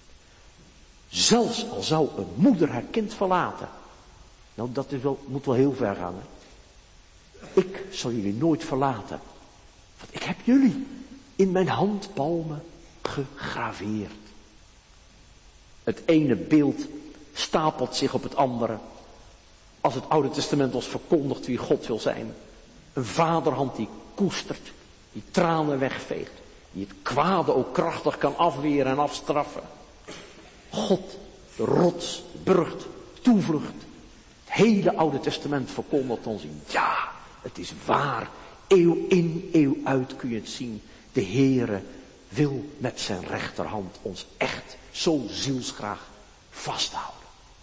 Zelfs al zou een moeder haar kind verlaten. Nou, dat is wel, moet wel heel ver gaan. Hè? Ik zal jullie nooit verlaten. Want ik heb jullie in mijn handpalmen gegraveerd. Het ene beeld stapelt zich op het andere. Als het Oude Testament ons verkondigt wie God wil zijn. Een vaderhand die koestert, die tranen wegveegt. Die het kwade ook krachtig kan afweren en afstraffen. God, de rots, de burcht, toevlucht. Het hele Oude Testament verkondigt ons in. Ja, het is waar. Eeuw in, eeuw uit kun je het zien. De Heere wil met zijn rechterhand ons echt zo zielsgraag vasthouden.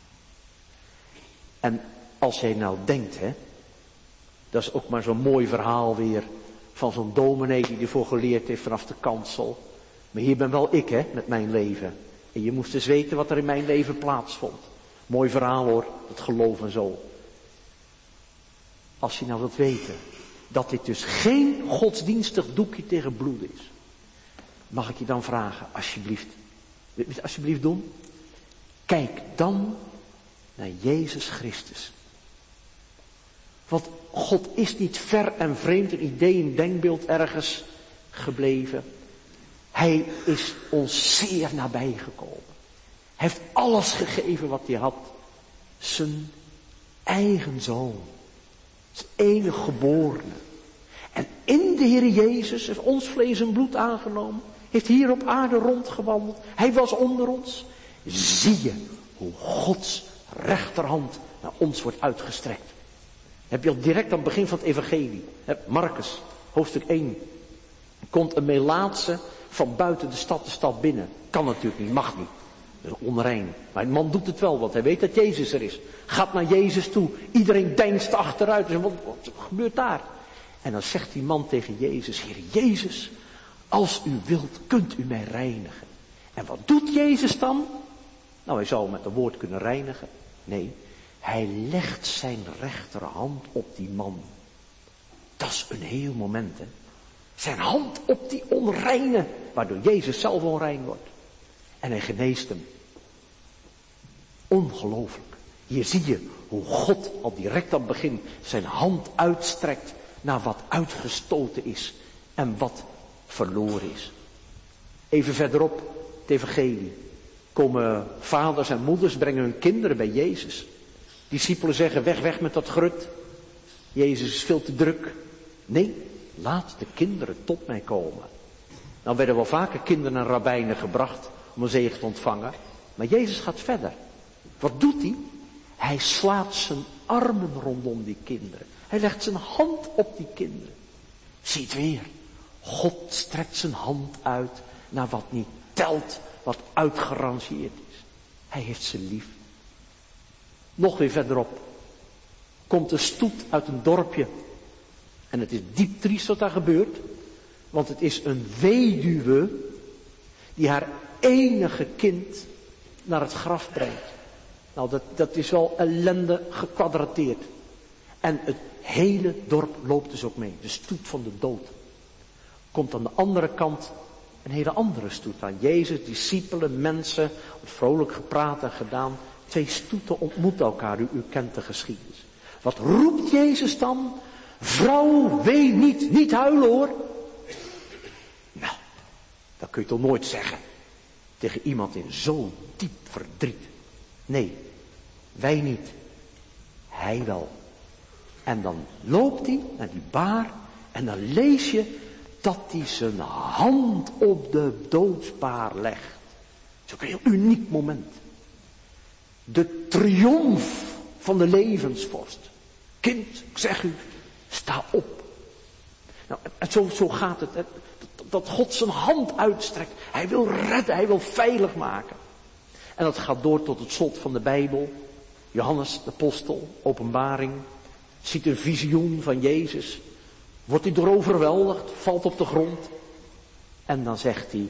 En als jij nou denkt, hè, dat is ook maar zo'n mooi verhaal weer van zo'n dominee die ervoor geleerd heeft vanaf de kansel. Maar hier ben wel ik, hè, met mijn leven. En je moest eens weten wat er in mijn leven plaatsvond. Mooi verhaal hoor, het geloof en zo. Als je nou wilt weten dat dit dus geen godsdienstig doekje tegen bloed is. Mag ik je dan vragen, alsjeblieft. Wil je het alsjeblieft doen? Kijk dan naar Jezus Christus. Want God is niet ver en vreemd een idee, een denkbeeld ergens gebleven. Hij is ons zeer nabij gekomen. Hij heeft alles gegeven wat hij had. Zijn eigen zoon. Zijn enige geborene. En in de Heer Jezus heeft ons vlees en bloed aangenomen. Heeft hier op aarde rondgewandeld. Hij was onder ons. Zie je hoe Gods rechterhand naar ons wordt uitgestrekt. Heb je al direct aan het begin van het evangelie. Marcus, hoofdstuk één. Er komt een Melaatse van buiten de stad de stad binnen. Kan natuurlijk niet, mag niet. Dat is onrein. Maar de man doet het wel, want hij weet dat Jezus er is. Gaat naar Jezus toe. Iedereen deinst achteruit. Wat, wat gebeurt daar? En dan zegt die man tegen Jezus, Heer Jezus, als u wilt, kunt u mij reinigen. En wat doet Jezus dan? Nou, hij zou met een woord kunnen reinigen. Nee, hij legt zijn rechterhand op die man. Dat is een heel moment, hè. Zijn hand op die onreine, waardoor Jezus zelf onrein wordt. En hij geneest hem. Ongelooflijk. Hier zie je hoe God al direct aan het begin zijn hand uitstrekt naar wat uitgestoten is en wat verloren is. Even verderop, het evangelie. Komen vaders en moeders, brengen hun kinderen bij Jezus. Discipelen zeggen, weg, weg met dat grut. Jezus is veel te druk. Nee, laat de kinderen tot mij komen. Nou werden wel vaker kinderen en rabbijnen gebracht om een zegen te ontvangen. Maar Jezus gaat verder. Wat doet hij? Hij slaat zijn armen rondom die kinderen. Hij legt zijn hand op die kinderen. Zie het weer. God strekt zijn hand uit naar wat niet telt, wat uitgerangeerd is. Hij heeft ze lief. Nog weer verderop komt een stoet uit een dorpje. En het is diep triest wat daar gebeurt. Want het is een weduwe die haar enige kind naar het graf brengt. Nou, dat, dat is wel ellende gekwadrateerd. En het hele dorp loopt dus ook mee. De stoet van de dood. Komt aan de andere kant een hele andere stoet aan. Jezus, discipelen, mensen, vrolijk gepraat en gedaan. Twee stoeten ontmoeten elkaar, u, u kent de geschiedenis. Wat roept Jezus dan? Vrouw, wee niet, niet huilen hoor. Nou, dat kun je toch nooit zeggen tegen iemand in zo'n diep verdriet. Nee, wij niet. Hij wel. En dan loopt hij naar die baar en dan lees je dat hij zijn hand op de doodsbaar legt. Dat is ook een heel uniek moment. De triomf van de levensvorst. Kind, ik zeg u, sta op. Nou, en zo, zo gaat het. Hè, dat God zijn hand uitstrekt. Hij wil redden, hij wil veilig maken. En dat gaat door tot het slot van de Bijbel. Johannes, de apostel, openbaring. Ziet een visioen van Jezus. Wordt hij door overweldigd, valt op de grond. En dan zegt hij,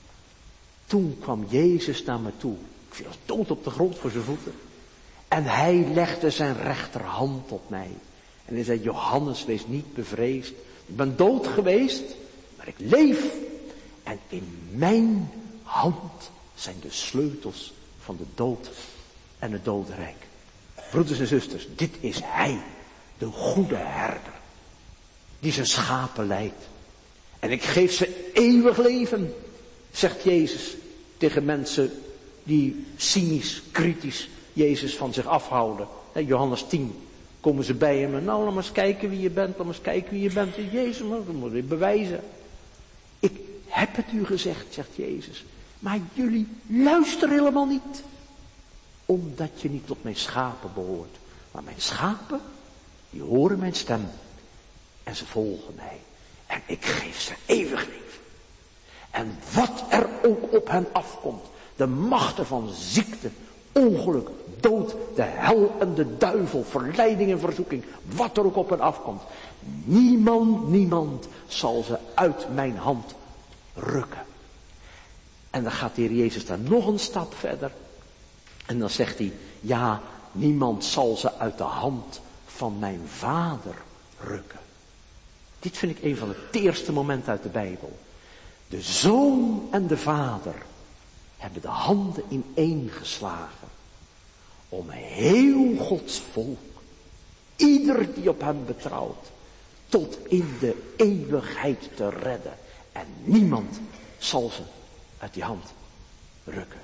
toen kwam Jezus naar me toe. Ik viel als dood op de grond voor zijn voeten. En hij legde zijn rechterhand op mij. En hij zei, Johannes, wees niet bevreesd. Ik ben dood geweest, maar ik leef. En in mijn hand zijn de sleutels van de dood en het dodenrijk. Broeders en zusters, dit is hij, de goede herder. Die zijn schapen leidt. En ik geef ze eeuwig leven, zegt Jezus tegen mensen die cynisch, kritisch Jezus van zich afhouden. Johannes tien, komen ze bij hem en nou, laat maar eens kijken wie je bent, laat maar eens kijken wie je bent. Jezus, maar dat moet ik bewijzen. Ik heb het u gezegd, zegt Jezus, maar jullie luisteren helemaal niet. Omdat je niet tot mijn schapen behoort. Maar mijn schapen, die horen mijn stem. En ze volgen mij. En ik geef ze eeuwig leven. En wat er ook op hen afkomt. De machten van ziekte, ongeluk, dood, de hel en de duivel, verleiding en verzoeking. Wat er ook op hen afkomt. Niemand, niemand zal ze uit mijn hand rukken. En dan gaat de Heer Jezus daar nog een stap verder. En dan zegt hij, ja, niemand zal ze uit de hand van mijn Vader rukken. Dit vind ik een van de teerste momenten uit de Bijbel. De Zoon en de Vader hebben de handen ineengeslagen om heel Gods volk, ieder die op hem betrouwt, tot in de eeuwigheid te redden. En niemand zal ze uit die hand rukken.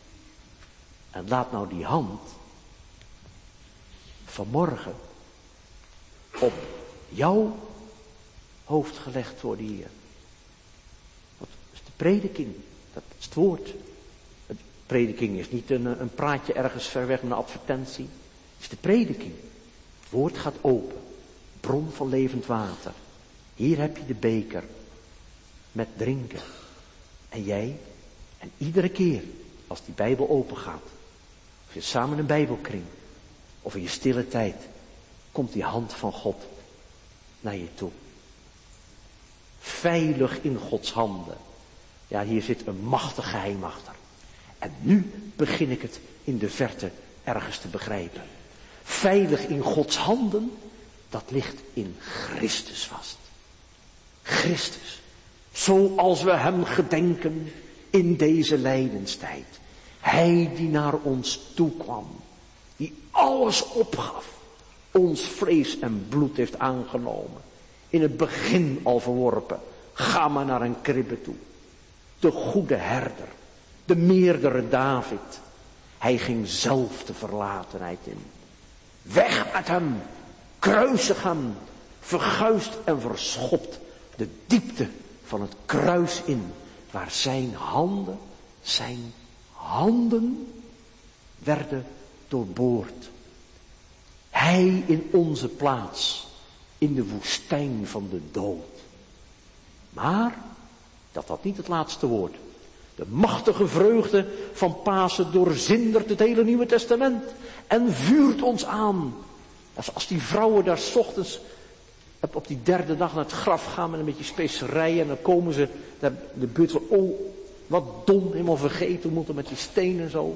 En laat nou die hand vanmorgen op jouw hoofd gelegd worden hier. Dat is de prediking, dat is het woord. De prediking is niet een, een praatje ergens ver weg met een advertentie. Het is de prediking. Het woord gaat open. Bron van levend water. Hier heb je de beker met drinken. En jij, en iedere keer als die Bijbel open gaat, of je samen een Bijbelkring, of in je stille tijd, komt die hand van God naar je toe. Veilig in Gods handen. Ja, hier zit een machtig geheim achter. En nu begin ik het in de verte ergens te begrijpen. Veilig in Gods handen, dat ligt in Christus vast. Christus, zoals we hem gedenken in deze lijdenstijd. Hij die naar ons toe kwam, die alles opgaf, ons vlees en bloed heeft aangenomen. In het begin al verworpen, ga maar naar een kribbe toe. De goede herder, de meerdere David. Hij ging zelf de verlatenheid in. Weg met hem, kruisig hem, verguisd en verschopt de diepte van het kruis in, waar zijn handen, zijn handen werden doorboord. Hij in onze plaats, in de woestijn van de dood. Maar dat had niet het laatste woord. De machtige vreugde van Pasen doorzindert het hele Nieuwe Testament en vuurt ons aan. Als die vrouwen daar 's ochtends op die derde dag naar het graf gaan met een beetje specerijen en dan komen ze naar de buurt van, oh, wat dom, helemaal vergeten, hoe moet het met die stenen en zo.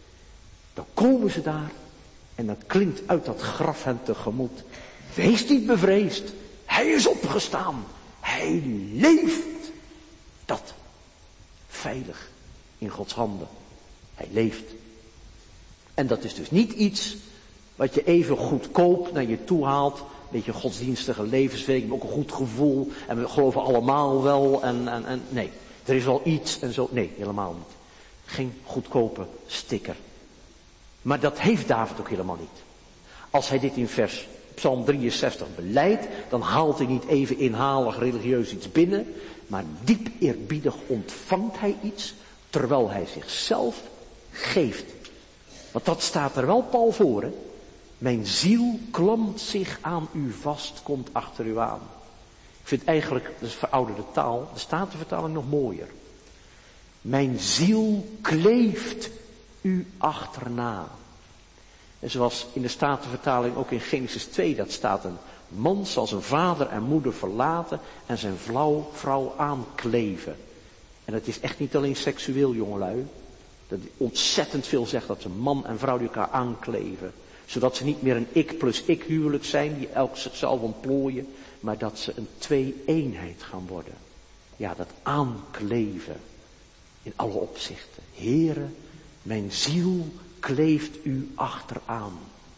Dan komen ze daar en dan klinkt uit dat graf hen tegemoet. Wees niet bevreesd, hij is opgestaan, hij leeft. Dat, veilig in Gods handen, hij leeft. En dat is dus niet iets wat je even goedkoop naar je toe haalt. Een beetje godsdienstige levensweek, maar ook een goed gevoel. En we geloven allemaal wel. En, en, en nee, er is wel iets en zo. Nee, helemaal niet. Geen goedkope sticker. Maar dat heeft David ook helemaal niet. Als hij dit in vers Psalm drieënzestig beleidt, dan haalt hij niet even inhalig religieus iets binnen. Maar diep eerbiedig ontvangt hij iets, terwijl hij zichzelf geeft. Want dat staat er wel pal voor, hè. Mijn ziel klampt zich aan u vast, komt achter u aan. Ik vind eigenlijk, dat is verouderde taal, de Statenvertaling nog mooier. Mijn ziel kleeft u achterna. En zoals in de Statenvertaling ook in Genesis twee, dat staat, een man zal zijn vader en moeder verlaten en zijn vrouw, vrouw aankleven. En het is echt niet alleen seksueel, jongelui. Dat ontzettend veel zegt dat ze man en vrouw die elkaar aankleven. Zodat ze niet meer een ik plus ik huwelijk zijn, die elk zichzelf ontplooien. Maar dat ze een twee-eenheid gaan worden. Ja, dat aankleven. In alle opzichten. Heere, mijn ziel kleeft u achteraan.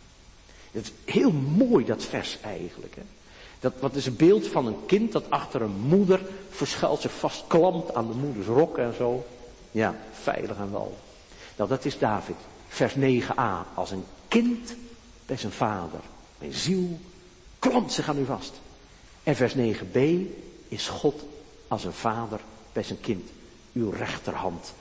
Het is heel mooi dat vers eigenlijk. Hè? Dat, wat is een beeld van een kind dat achter een moeder verschuilt, zich vastklampt aan de moeders rok en zo. Ja, veilig en wel. Nou, dat is David. Vers negen a. Als een kind bij zijn vader. Mijn ziel klampt zich aan u vast. En vers negen b is God als een vader bij zijn kind. Uw rechterhand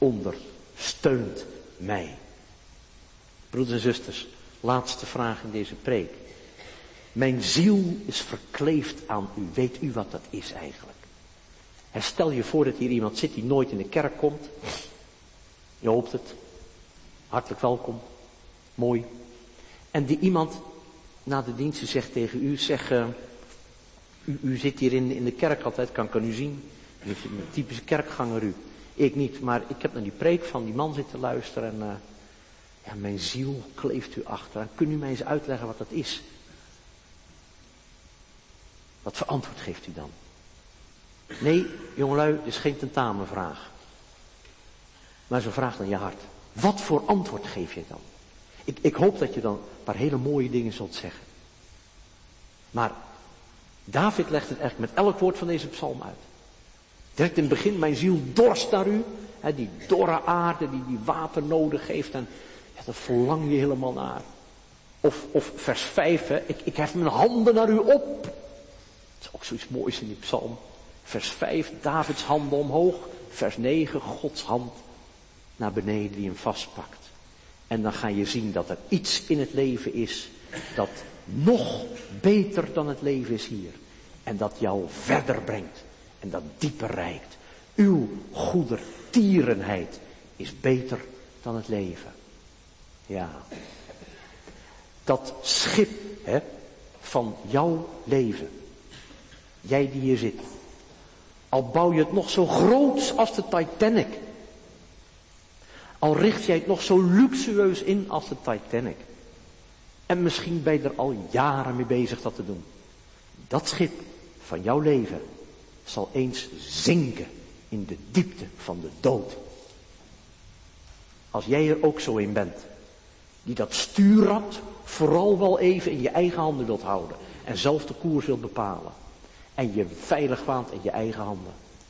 ondersteunt mij. Broeders en zusters, laatste vraag in deze preek. Mijn ziel is verkleefd aan u. Weet u wat dat is eigenlijk? En stel je voor dat hier iemand zit die nooit in de kerk komt. Je hoopt het. Hartelijk welkom. Mooi. En die iemand na de dienst zegt tegen u, zeg, uh, u, u zit hier in, in de kerk altijd, kan ik aan u zien. U bent een typische kerkganger u. Ik niet, maar ik heb naar die preek van die man zitten luisteren en uh, ja, mijn ziel kleeft u achter. En kunt u mij eens uitleggen wat dat is? Wat voor antwoord geeft u dan? Nee, jongelui, dit is geen tentamenvraag. Maar zo'n vraag aan je hart. Wat voor antwoord geef je dan? Ik, ik hoop dat je dan een paar hele mooie dingen zult zeggen. Maar David legt het eigenlijk met elk woord van deze psalm uit. Direct in het begin, mijn ziel dorst naar u. Hè, die dorre aarde die, die water nodig heeft. En ja, dat verlang je helemaal naar. Of, of vers vijf, hè, ik, ik hef mijn handen naar u op. Dat is ook zoiets moois in die psalm. Vers vijf, Davids handen omhoog. Vers negen, Gods hand naar beneden die hem vastpakt. En dan ga je zien dat er iets in het leven is dat nog beter dan het leven is hier. En dat jou verder brengt. En dat dieper reikt. Uw goedertierenheid is beter dan het leven. Ja. Dat schip, hè, van jouw leven. Jij die hier zit. Al bouw je het nog zo groot als de Titanic. Al richt jij het nog zo luxueus in als de Titanic. En misschien ben je er al jaren mee bezig dat te doen. Dat schip van jouw leven zal eens zinken in de diepte van de dood. Als jij er ook zo in bent, die dat stuurrad vooral wel even in je eigen handen wilt houden en zelf de koers wilt bepalen en je veilig waant in je eigen handen.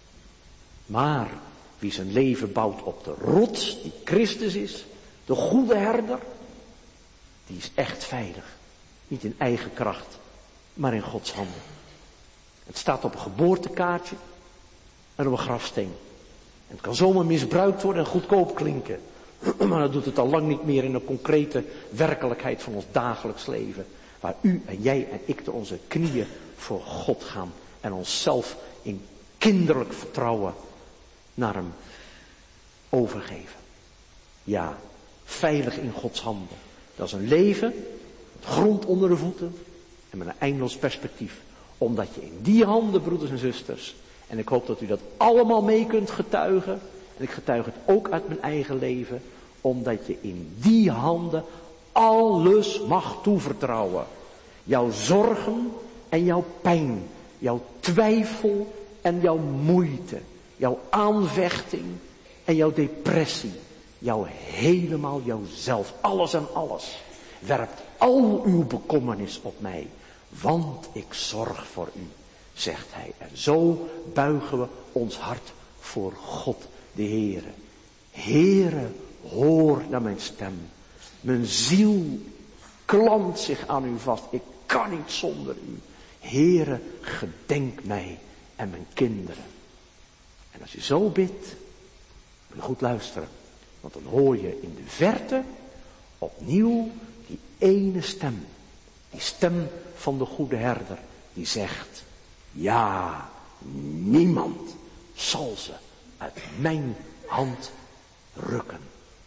Maar wie zijn leven bouwt op de rots die Christus is, de goede herder, die is echt veilig. Niet in eigen kracht, maar in Gods handen. Het staat op een geboortekaartje en op een grafsteen. En het kan zomaar misbruikt worden en goedkoop klinken. Maar dat doet het al lang niet meer in de concrete werkelijkheid van ons dagelijks leven. Waar u en jij en ik te onze knieën voor God gaan. En onszelf in kinderlijk vertrouwen naar hem overgeven. Ja, veilig in Gods handen. Dat is een leven met grond onder de voeten en met een eindeloos perspectief. Omdat je in die handen, broeders en zusters, en ik hoop dat u dat allemaal mee kunt getuigen, en ik getuig het ook uit mijn eigen leven, omdat je in die handen alles mag toevertrouwen. Jouw zorgen en jouw pijn, jouw twijfel en jouw moeite, jouw aanvechting en jouw depressie, jouw helemaal jouzelf, alles en alles. Werpt al uw bekommernis op mij, want ik zorg voor u, zegt hij. En zo buigen we ons hart voor God, de Heere. Heere, hoor naar mijn stem. Mijn ziel klampt zich aan u vast. Ik kan niet zonder u. Heere, gedenk mij en mijn kinderen. En als je zo bidt, moet je goed luisteren. Want dan hoor je in de verte opnieuw die ene stem. Die stem van de goede herder. Die zegt, ja, niemand zal ze uit mijn hand rukken.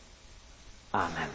Amen.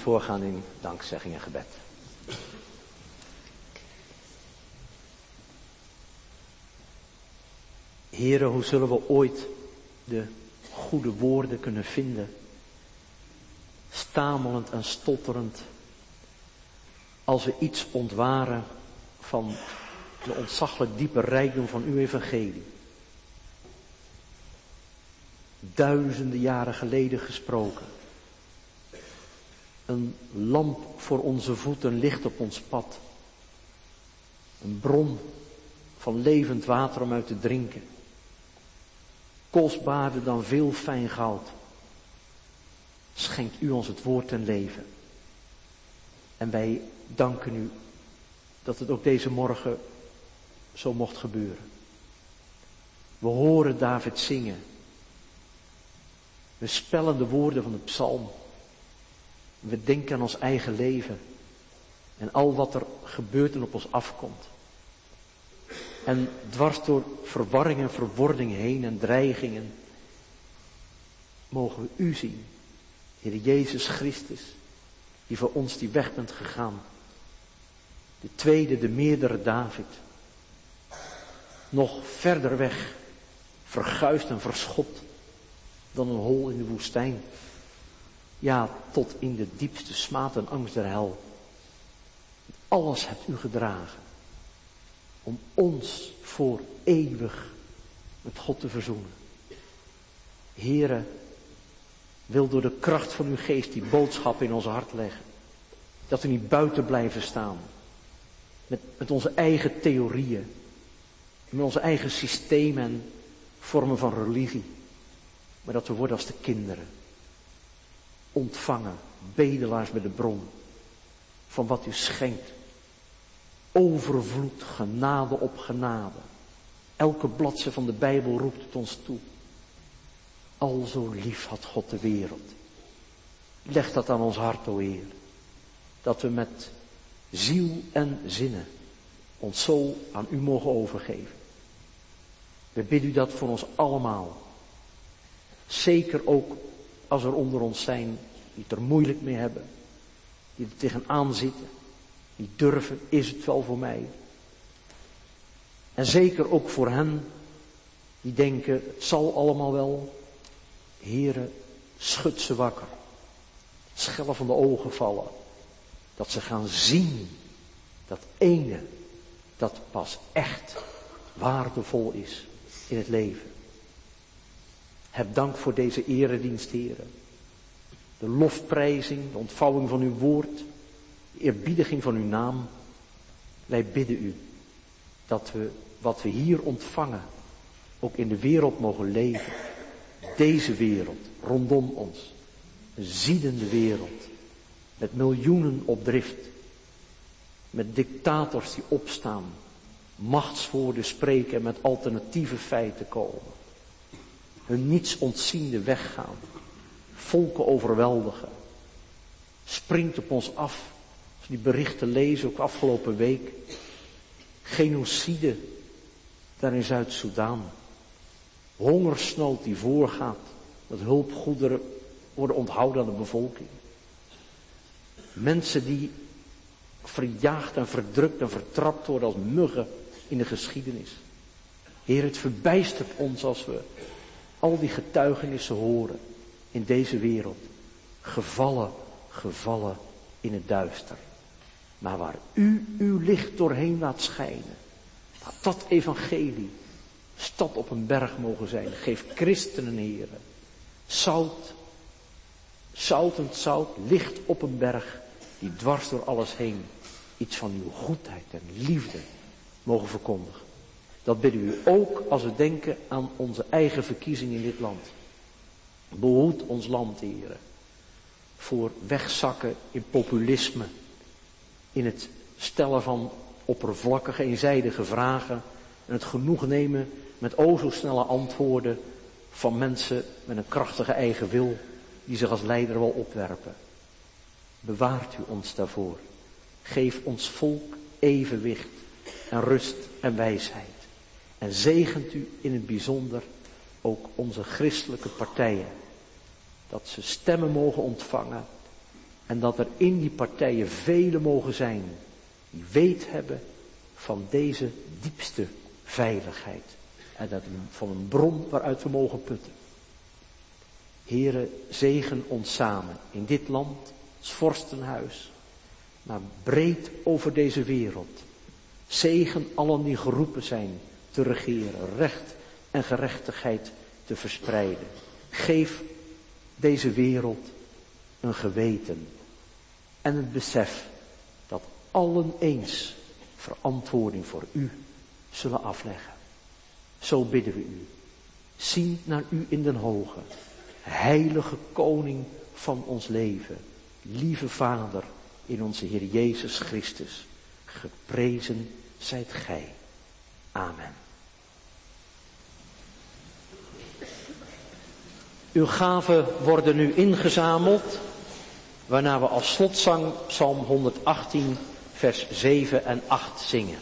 voorgaan in dankzegging en gebed. Heren, hoe zullen we ooit de goede woorden kunnen vinden, stamelend en stotterend, als we iets ontwaren van de ontzaglijk diepe rijkdom van uw evangelie. Duizenden jaren geleden gesproken. Een lamp voor onze voeten, licht op ons pad. Een bron van levend water om uit te drinken. Kostbaarder dan veel fijn goud. Schenkt u ons het woord ten leven. En wij danken u dat het ook deze morgen zo mocht gebeuren. We horen David zingen. We spellen de woorden van de psalm. We denken aan ons eigen leven. En al wat er gebeurt en op ons afkomt. En dwars door verwarring en verwording heen en dreigingen, mogen we u zien, Heer Jezus Christus, die voor ons die weg bent gegaan. De tweede, de meerdere David. Nog verder weg, verguisd en verschot dan een hol in de woestijn. Ja, tot in de diepste smaad en angst der hel. Alles hebt u gedragen. Om ons voor eeuwig met God te verzoenen. Heere, wil door de kracht van uw geest die boodschap in ons hart leggen. Dat we niet buiten blijven staan. Met, met onze eigen theorieën. Met onze eigen systemen en vormen van religie. Maar dat we worden als de kinderen. Ontvangen, bedelaars bij de bron. Van wat u schenkt. Overvloed, genade op genade. Elke bladzijde van de Bijbel roept het ons toe. Al zo lief had God de wereld. Leg dat aan ons hart, o Heer. Dat we met ziel en zinnen ons zo aan u mogen overgeven. We bidden u dat voor ons allemaal. Zeker ook als er onder ons zijn die het er moeilijk mee hebben. Die er tegenaan zitten. Die durven, is het wel voor mij? En zeker ook voor hen die denken, het zal allemaal wel. Heere, schud ze wakker. Schellen van de ogen vallen. Dat ze gaan zien dat ene dat pas echt waardevol is in het leven. Heb dank voor deze eredienst, Heere. De lofprijzing, de ontvouwing van uw woord, de eerbiediging van uw naam. Wij bidden u dat we wat we hier ontvangen ook in de wereld mogen leven. Deze wereld rondom ons. Een ziedende wereld. Met miljoenen op drift. Met dictators die opstaan. Machtswoorden spreken en met alternatieve feiten komen. Hun niets ontziende weggaan. Volken overweldigen. Springt op ons af. Als we die berichten lezen, ook afgelopen week. Genocide daar in Zuid-Soedan. Hongersnood die voorgaat. Dat hulpgoederen worden onthouden aan de bevolking. Mensen die verjaagd en verdrukt en vertrapt worden als muggen in de geschiedenis. Heer, het verbijstert ons als we al die getuigenissen horen in deze wereld. Gevallen, gevallen in het duister. Maar waar u uw licht doorheen laat schijnen. Dat dat evangelie stad op een berg mogen zijn. Geef christenen, heren. Zout, zoutend zout, licht op een berg. Die dwars door alles heen iets van uw goedheid en liefde mogen verkondigen. Dat bidden u ook als we denken aan onze eigen verkiezing in dit land. Behoed ons land, heren. Voor wegzakken in populisme. In het stellen van oppervlakkige, eenzijdige vragen. En het genoeg nemen met o zo snelle antwoorden van mensen met een krachtige eigen wil. Die zich als leider wel opwerpen. Bewaart u ons daarvoor. Geef ons volk evenwicht en rust en wijsheid. En zegent u in het bijzonder ook onze christelijke partijen. Dat ze stemmen mogen ontvangen En dat er in die partijen velen mogen zijn die weet hebben van deze diepste veiligheid. En dat van een bron waaruit we mogen putten. Heere, zegen ons samen in dit land, als vorstenhuis, maar breed over deze wereld. Zegen allen die geroepen zijn te regeren, recht en gerechtigheid te verspreiden. Geef deze wereld een geweten en het besef dat allen eens verantwoording voor u zullen afleggen. Zo bidden we u. Ziend naar u in den hoge, heilige koning van ons leven, lieve Vader in onze Heer Jezus Christus, geprezen zijt gij. Amen. Uw gaven worden nu ingezameld, waarna we als slotzang Psalm honderdachttien, vers zeven en acht zingen.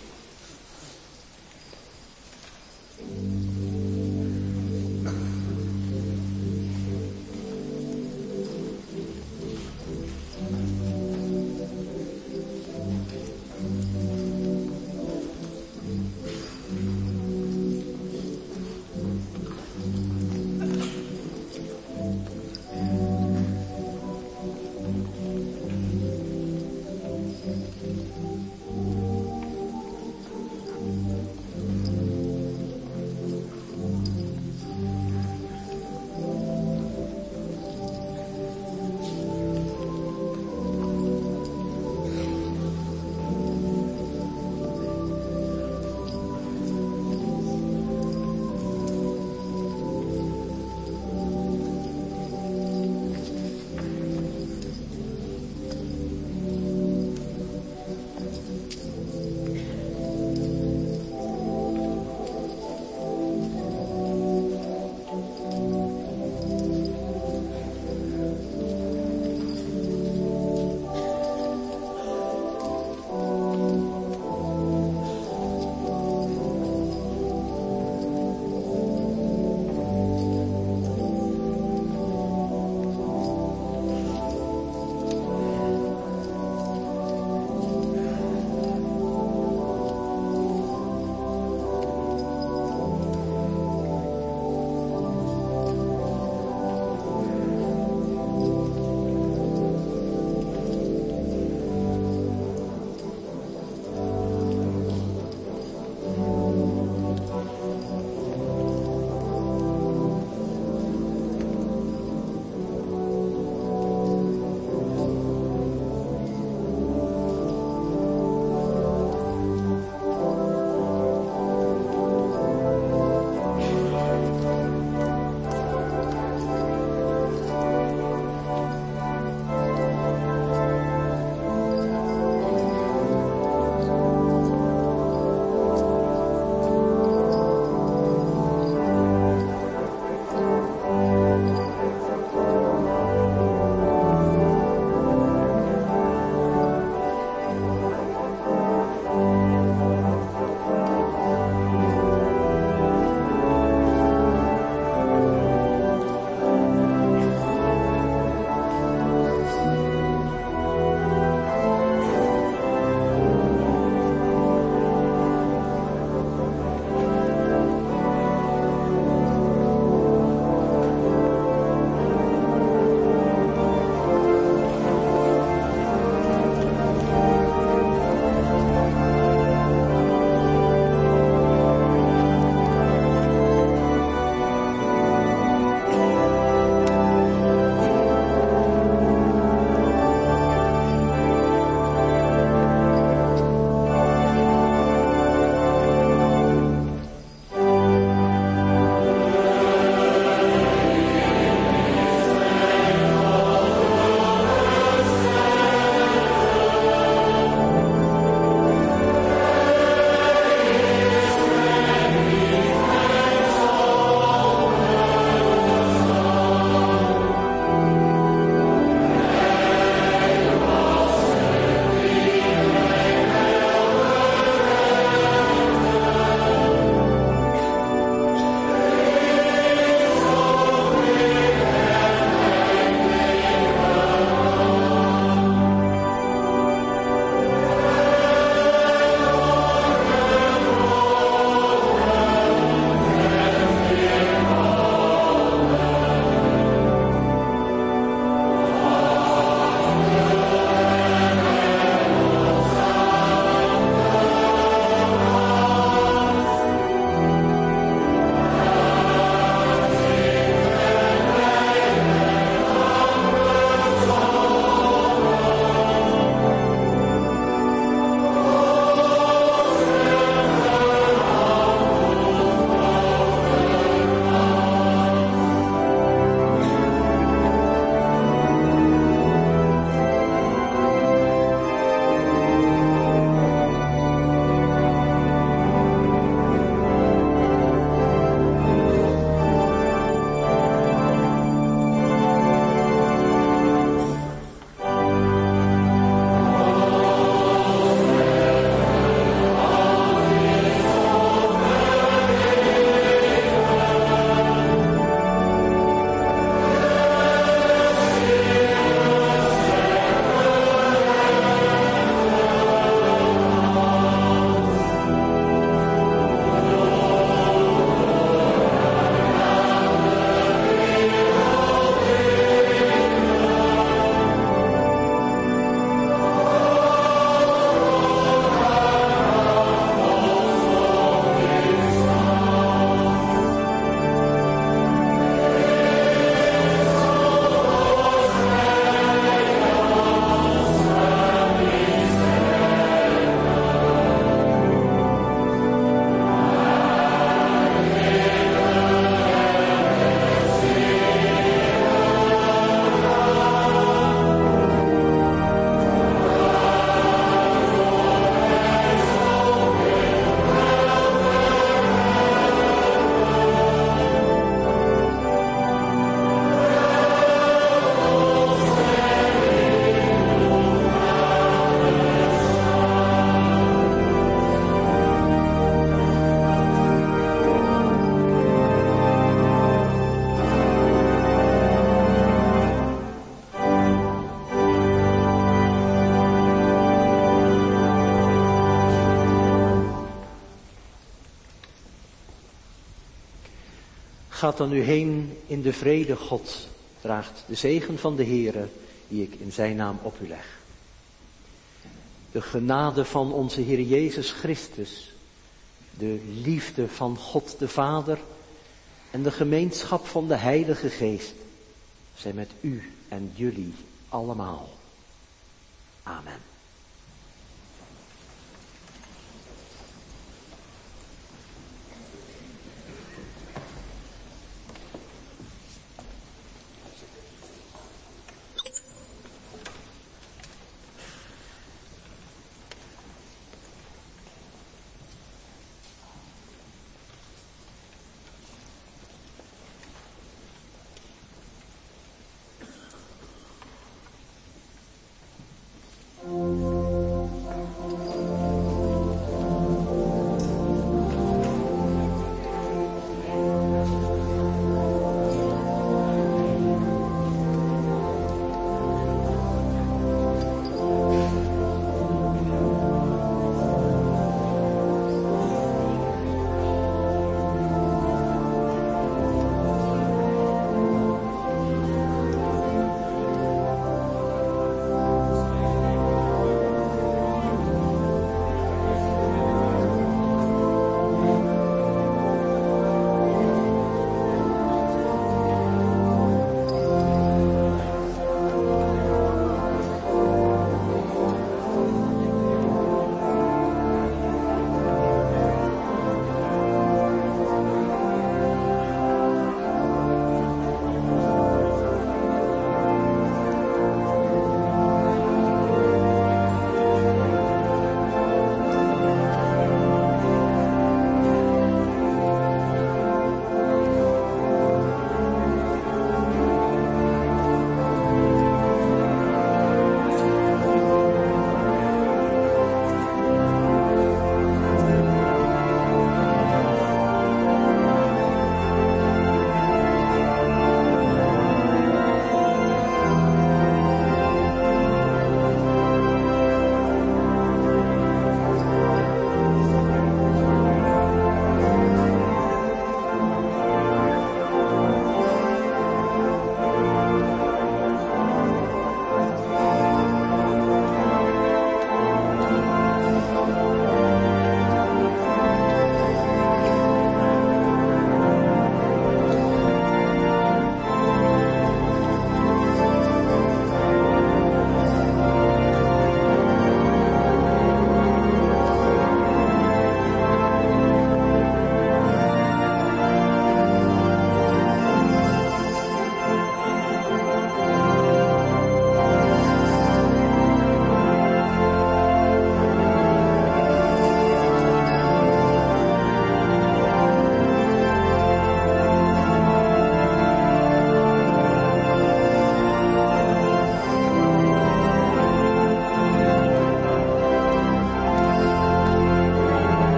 gaat dan nu heen in de vrede God. Draagt de zegen van de Heere, die ik in zijn naam op u leg. De genade van onze Heer Jezus Christus, de liefde van God de Vader en de gemeenschap van de Heilige Geest zijn met u en jullie allemaal. Amen.